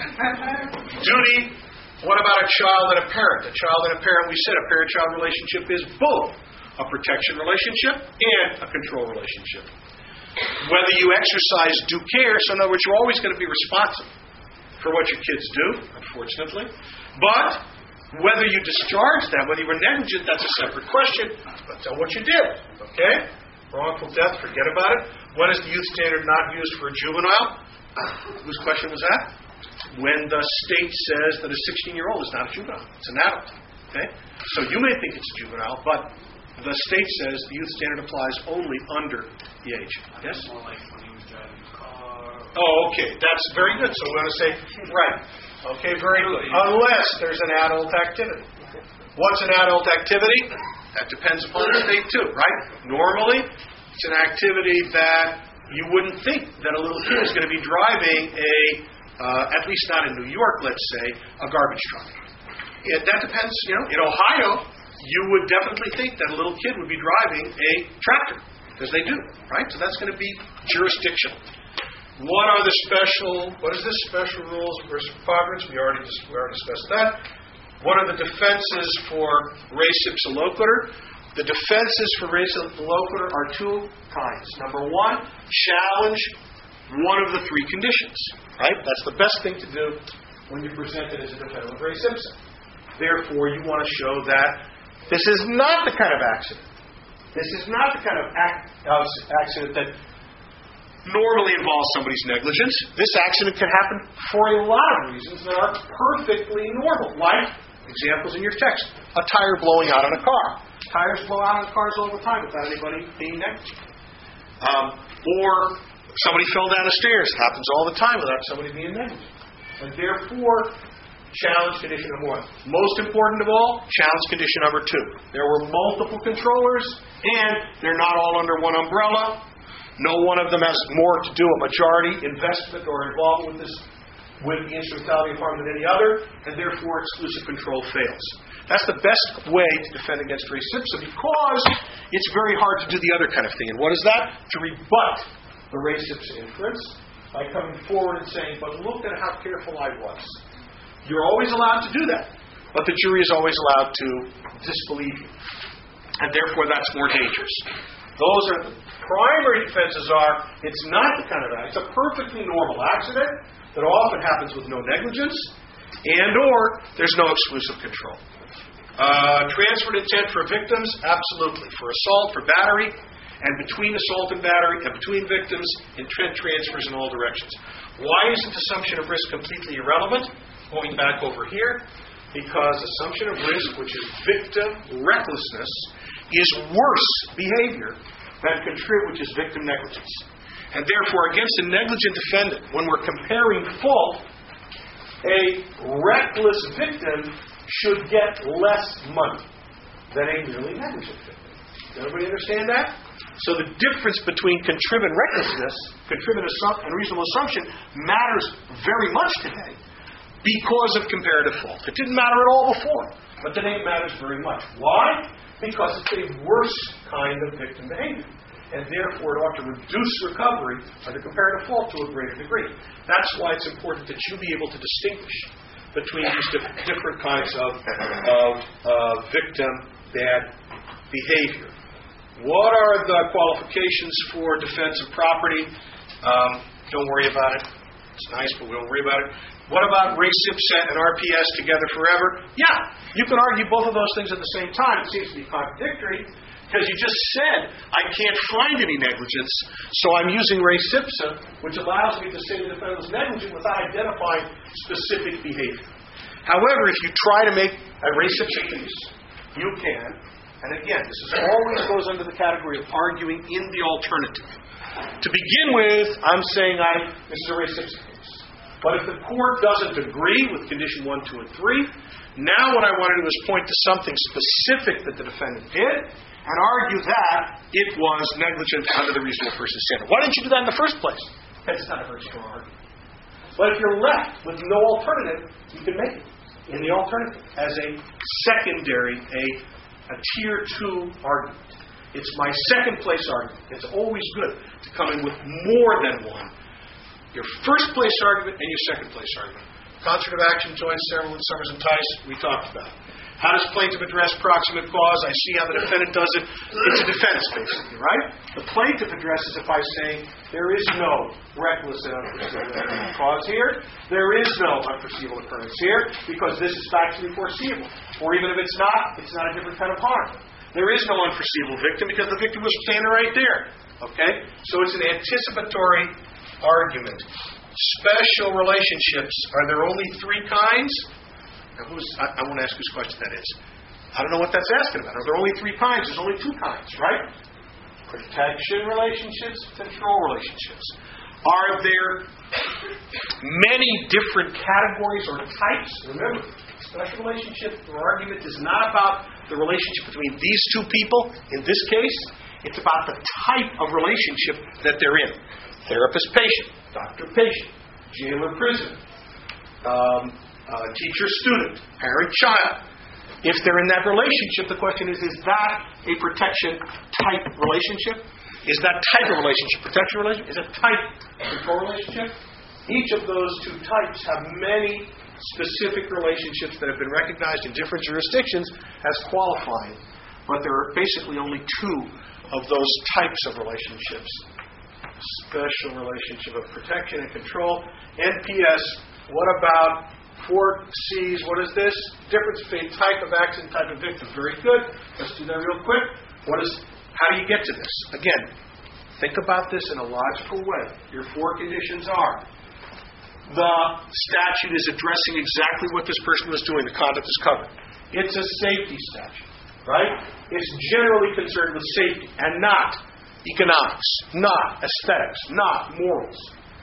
Speaker 18: Duty. What about a child and a parent? A child and a parent, we said a parent-child relationship is both a protection relationship and a control relationship. Whether you exercise due care, so in other words, you're always going to be responsible for what your kids do, unfortunately. But whether you discharge that, whether you were negligent, that's a separate question. But tell what you did. Okay? Wrongful death, forget about it. When is the youth standard not used for a juvenile? Whose question was that? When the state says that a 16-year-old is not a juvenile. It's an adult. Okay? So you may think it's a juvenile, but the state says the youth standard applies only under the age. Yes?
Speaker 13: More like when he was driving his car.
Speaker 18: Oh, okay. That's very good. So we want to say, right. Okay, very good. Unless there's an adult activity. What's an adult activity? That depends upon the state too, right? Normally, it's an activity that you wouldn't think that a little kid is going to be driving a, at least not in New York, let's say, a garbage truck. That depends. In Ohio, you would definitely think that a little kid would be driving a tractor, because they do, right? So that's going to be jurisdictional. What is this special rules versus preponderance? We already discussed that. What are the defenses for res ipsa loquitur? The defenses for res ipsa loquitur are two kinds. Number one, challenge one of the three conditions, right? That's the best thing to do when you present it as a defendant of res ipsa. Therefore, you want to show that this is not the kind of accident. This is not the kind of accident that normally involves somebody's negligence. This accident can happen for a lot of reasons that are perfectly normal, like examples in your text. A tire blowing out on a car. Tires blow out on cars all the time without anybody being negligent. Or somebody fell down the stairs. Happens all the time without somebody being negligent. And therefore, challenge condition number one. Most important of all, challenge condition number two. There were multiple controllers, and they're not all under one umbrella. No one of them has more to do, a majority investment or involvement with the instrumentality of harm than any other, and therefore exclusive control fails. That's the best way to defend against res ipsa, because it's very hard to do the other kind of thing. And what is that? To rebut the res ipsa inference by coming forward and saying, but look at how careful I was. You're always allowed to do that, but the jury is always allowed to disbelieve you. And therefore that's more dangerous. Those are the primary defenses it's not the kind of accident. It's a perfectly normal accident that often happens with no negligence, and or there's no exclusive control. Transferred intent for victims, absolutely. For assault, for battery, and between assault and battery, and between victims, intent transfers in all directions. Why isn't assumption of risk completely irrelevant? Going back over here, because assumption of risk, which is victim recklessness, is worse behavior than which is victim negligence. And therefore, against a negligent defendant, when we're comparing fault, a reckless victim should get less money than a merely negligent victim. Does everybody understand that? So the difference between contrivant recklessness, and reasonable assumption matters very much today because of comparative fault. It didn't matter at all before, but today it matters very much. Why? Because it's a worse kind of victim behavior. And therefore, it ought to reduce recovery under comparative fault to a greater degree. That's why it's important that you be able to distinguish between these different kinds of victim bad behavior. What are the qualifications for defense of property? Don't worry about it. It's nice, but we don't worry about it. What about res ipsa and RPS together forever? Yeah, you can argue both of those things at the same time. It seems to be contradictory, because you just said, I can't find any negligence, so I'm using res ipsa, which allows me to say the defendant was negligent without identifying specific behavior. However, if you try to make a res ipsa case, you can, and again, this always goes under the category of arguing in the alternative. To begin with, I'm saying this is a res ipsa case. But if the court doesn't agree with condition 1, 2, and 3, now what I want to do is point to something specific that the defendant did and argue that it was negligent under the reasonable person standard. Why didn't you do that in the first place? Because it's not a very strong argument. But if you're left with no alternative, you can make it in the alternative as a secondary, a tier 2 argument. It's my second place argument. It's always good to come in with more than one. Your first place argument and your second place argument. Concert of action, joint, several, and Summers and Tice, we talked about. How does plaintiff address proximate cause? I see how the defendant does it. It's a defense, basically, right? The plaintiff addresses it by saying, there is no reckless and unforeseeable cause here. There is no unforeseeable occurrence here, because this is factually foreseeable. Or even if it's not a different kind of harm. There is no unforeseeable victim, because the victim was standing right there. Okay? So it's an anticipatory argument. Special relationships. Are there only 3 kinds? Now, I won't ask whose question that is. I don't know what that's asking about. Are there only 3 kinds? There's only 2 kinds, right? Protection relationships, control relationships. Are there many different categories or types? Remember, special relationship or argument is not about the relationship between these 2 people. In this case, it's about the type of relationship that they're in. Therapist-patient, doctor-patient, jailer-prisoner, teacher-student, parent-child. If they're in that relationship, the question is that a protection type relationship? Is that type of relationship protection relationship? Is it type control relationship? Each of those two types have many specific relationships that have been recognized in different jurisdictions as qualifying, but there are basically only two of those types of relationships. Special relationship of protection and control. NPS, what about 4Cs? What is this? Difference between type of accident, type of victim. Very good. Let's do that real quick. How do you get to this? Again, think about this in a logical way. Your four conditions are: the statute is addressing exactly what this person was doing. The conduct is covered. It's a safety statute, right? It's generally concerned with safety and not economics, not aesthetics, not morals.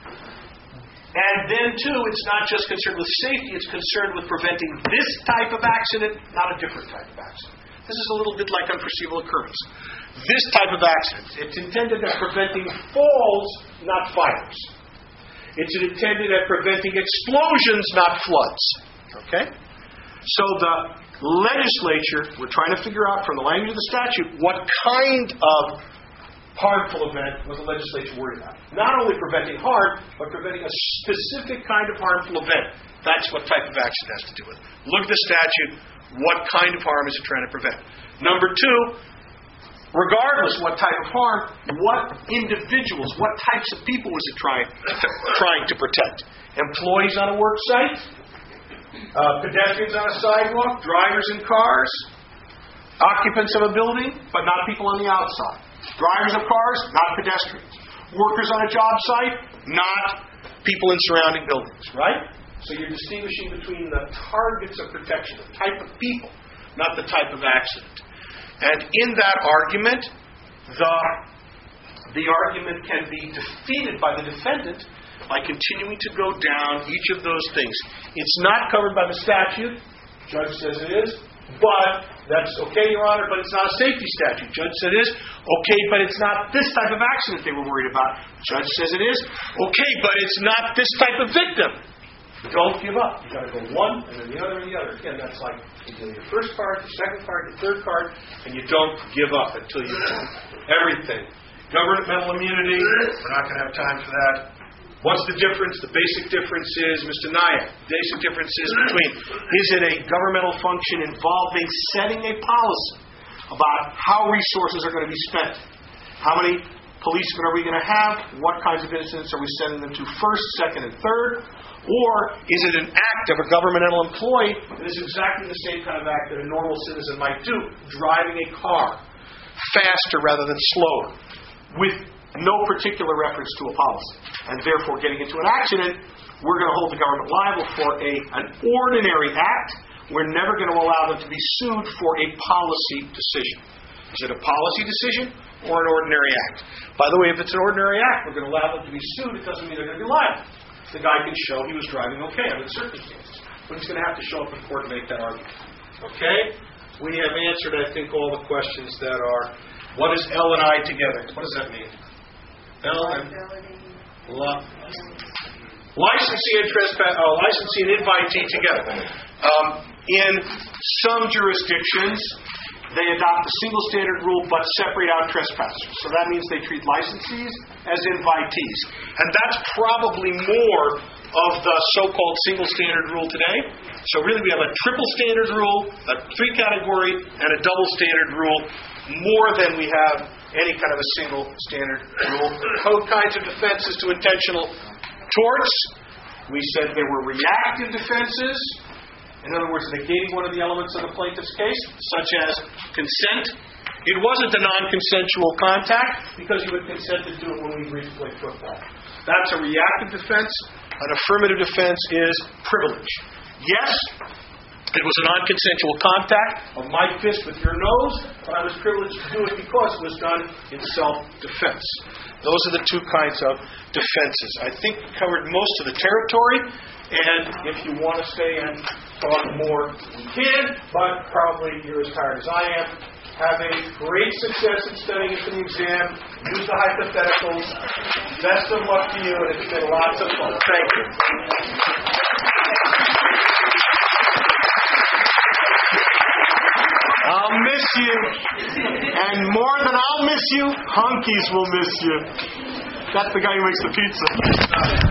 Speaker 18: And then, too, it's not just concerned with safety, it's concerned with preventing this type of accident, not a different type of accident. This is a little bit like unforeseeable occurrence. This type of accident, it's intended at preventing falls, not fires. It's intended at preventing explosions, not floods. Okay? So the legislature, we're trying to figure out from the language of the statute what kind of harmful event was the legislature worried about. Not only preventing harm, but preventing a specific kind of harmful event. That's what type of accident has to do with it. Look at the statute. What kind of harm is it trying to prevent? Number two, regardless what type of harm, what individuals, what types of people was it trying to protect? Employees on a work site? Pedestrians on a sidewalk? Drivers in cars? Occupants of a building, but not people on the outside? Drivers of cars, not pedestrians. Workers on a job site, not people in surrounding buildings, right? So you're distinguishing between the targets of protection, the type of people, not the type of accident. And in that argument, the argument can be defeated by the defendant by continuing to go down each of those things. It's not covered by the statute. Judge says it is. But that's okay, Your Honor, but it's not a safety statute. Judge said it is. Okay, but it's not this type of accident they were worried about. Judge says it is. Okay, but it's not this type of victim. Don't give up. You've got to go one, and then the other, and the other. Again, that's like you do your first card, your second card, your third card, and you don't give up until you do everything. Governmental immunity, we're not going to have time for that. What's the difference? The basic difference is, Mr. Naya, the basic difference is between, is it a governmental function involving setting a policy about how resources are going to be spent? How many policemen are we going to have? What kinds of incidents are we sending them to first, second, and third? Or is it an act of a governmental employee that is exactly the same kind of act that a normal citizen might do, driving a car faster rather than slower, with no particular reference to a policy, and therefore getting into an accident, we're going to hold the government liable for an ordinary act. We're never going to allow them to be sued for a policy decision. Is it a policy decision or an ordinary act? By the way, if it's an ordinary act, we're going to allow them to be sued. It doesn't mean they're going to be liable. The guy can show he was driving okay under the circumstances, but he's going to have to show up in court and make that argument. Okay? We have answered, I think, all the questions that are, what is L and I together? What does that mean? Licensee and licensee and invitee together. In some jurisdictions, they adopt the single standard rule but separate out trespassers. So that means they treat licensees as invitees. And that's probably more of the so-called single standard rule today. So really we have a triple standard rule, a three category, and a double standard rule, more than we have any kind of a single standard rule. Code kinds of defenses to intentional torts. We said there were reactive defenses. In other words, negating one of the elements of the plaintiff's case, such as consent. It wasn't a non-consensual contact because you would consent to do it when we agreed to play football. That's a reactive defense. An affirmative defense is privilege. Yes, it was a non-consensual contact of my fist with your nose, but I was privileged to do it because it was done in self-defense. Those are the two kinds of defenses. I think we covered most of the territory, and if you want to stay and talk more, we can, but probably you're as tired as I am. Have a great success in studying at the museum. Use the hypotheticals. Best of luck to you, and it's been lots of fun. Thank you.
Speaker 2: I'll miss you. And more than I'll miss you, Hunkies will miss you. That's the guy who makes the pizza.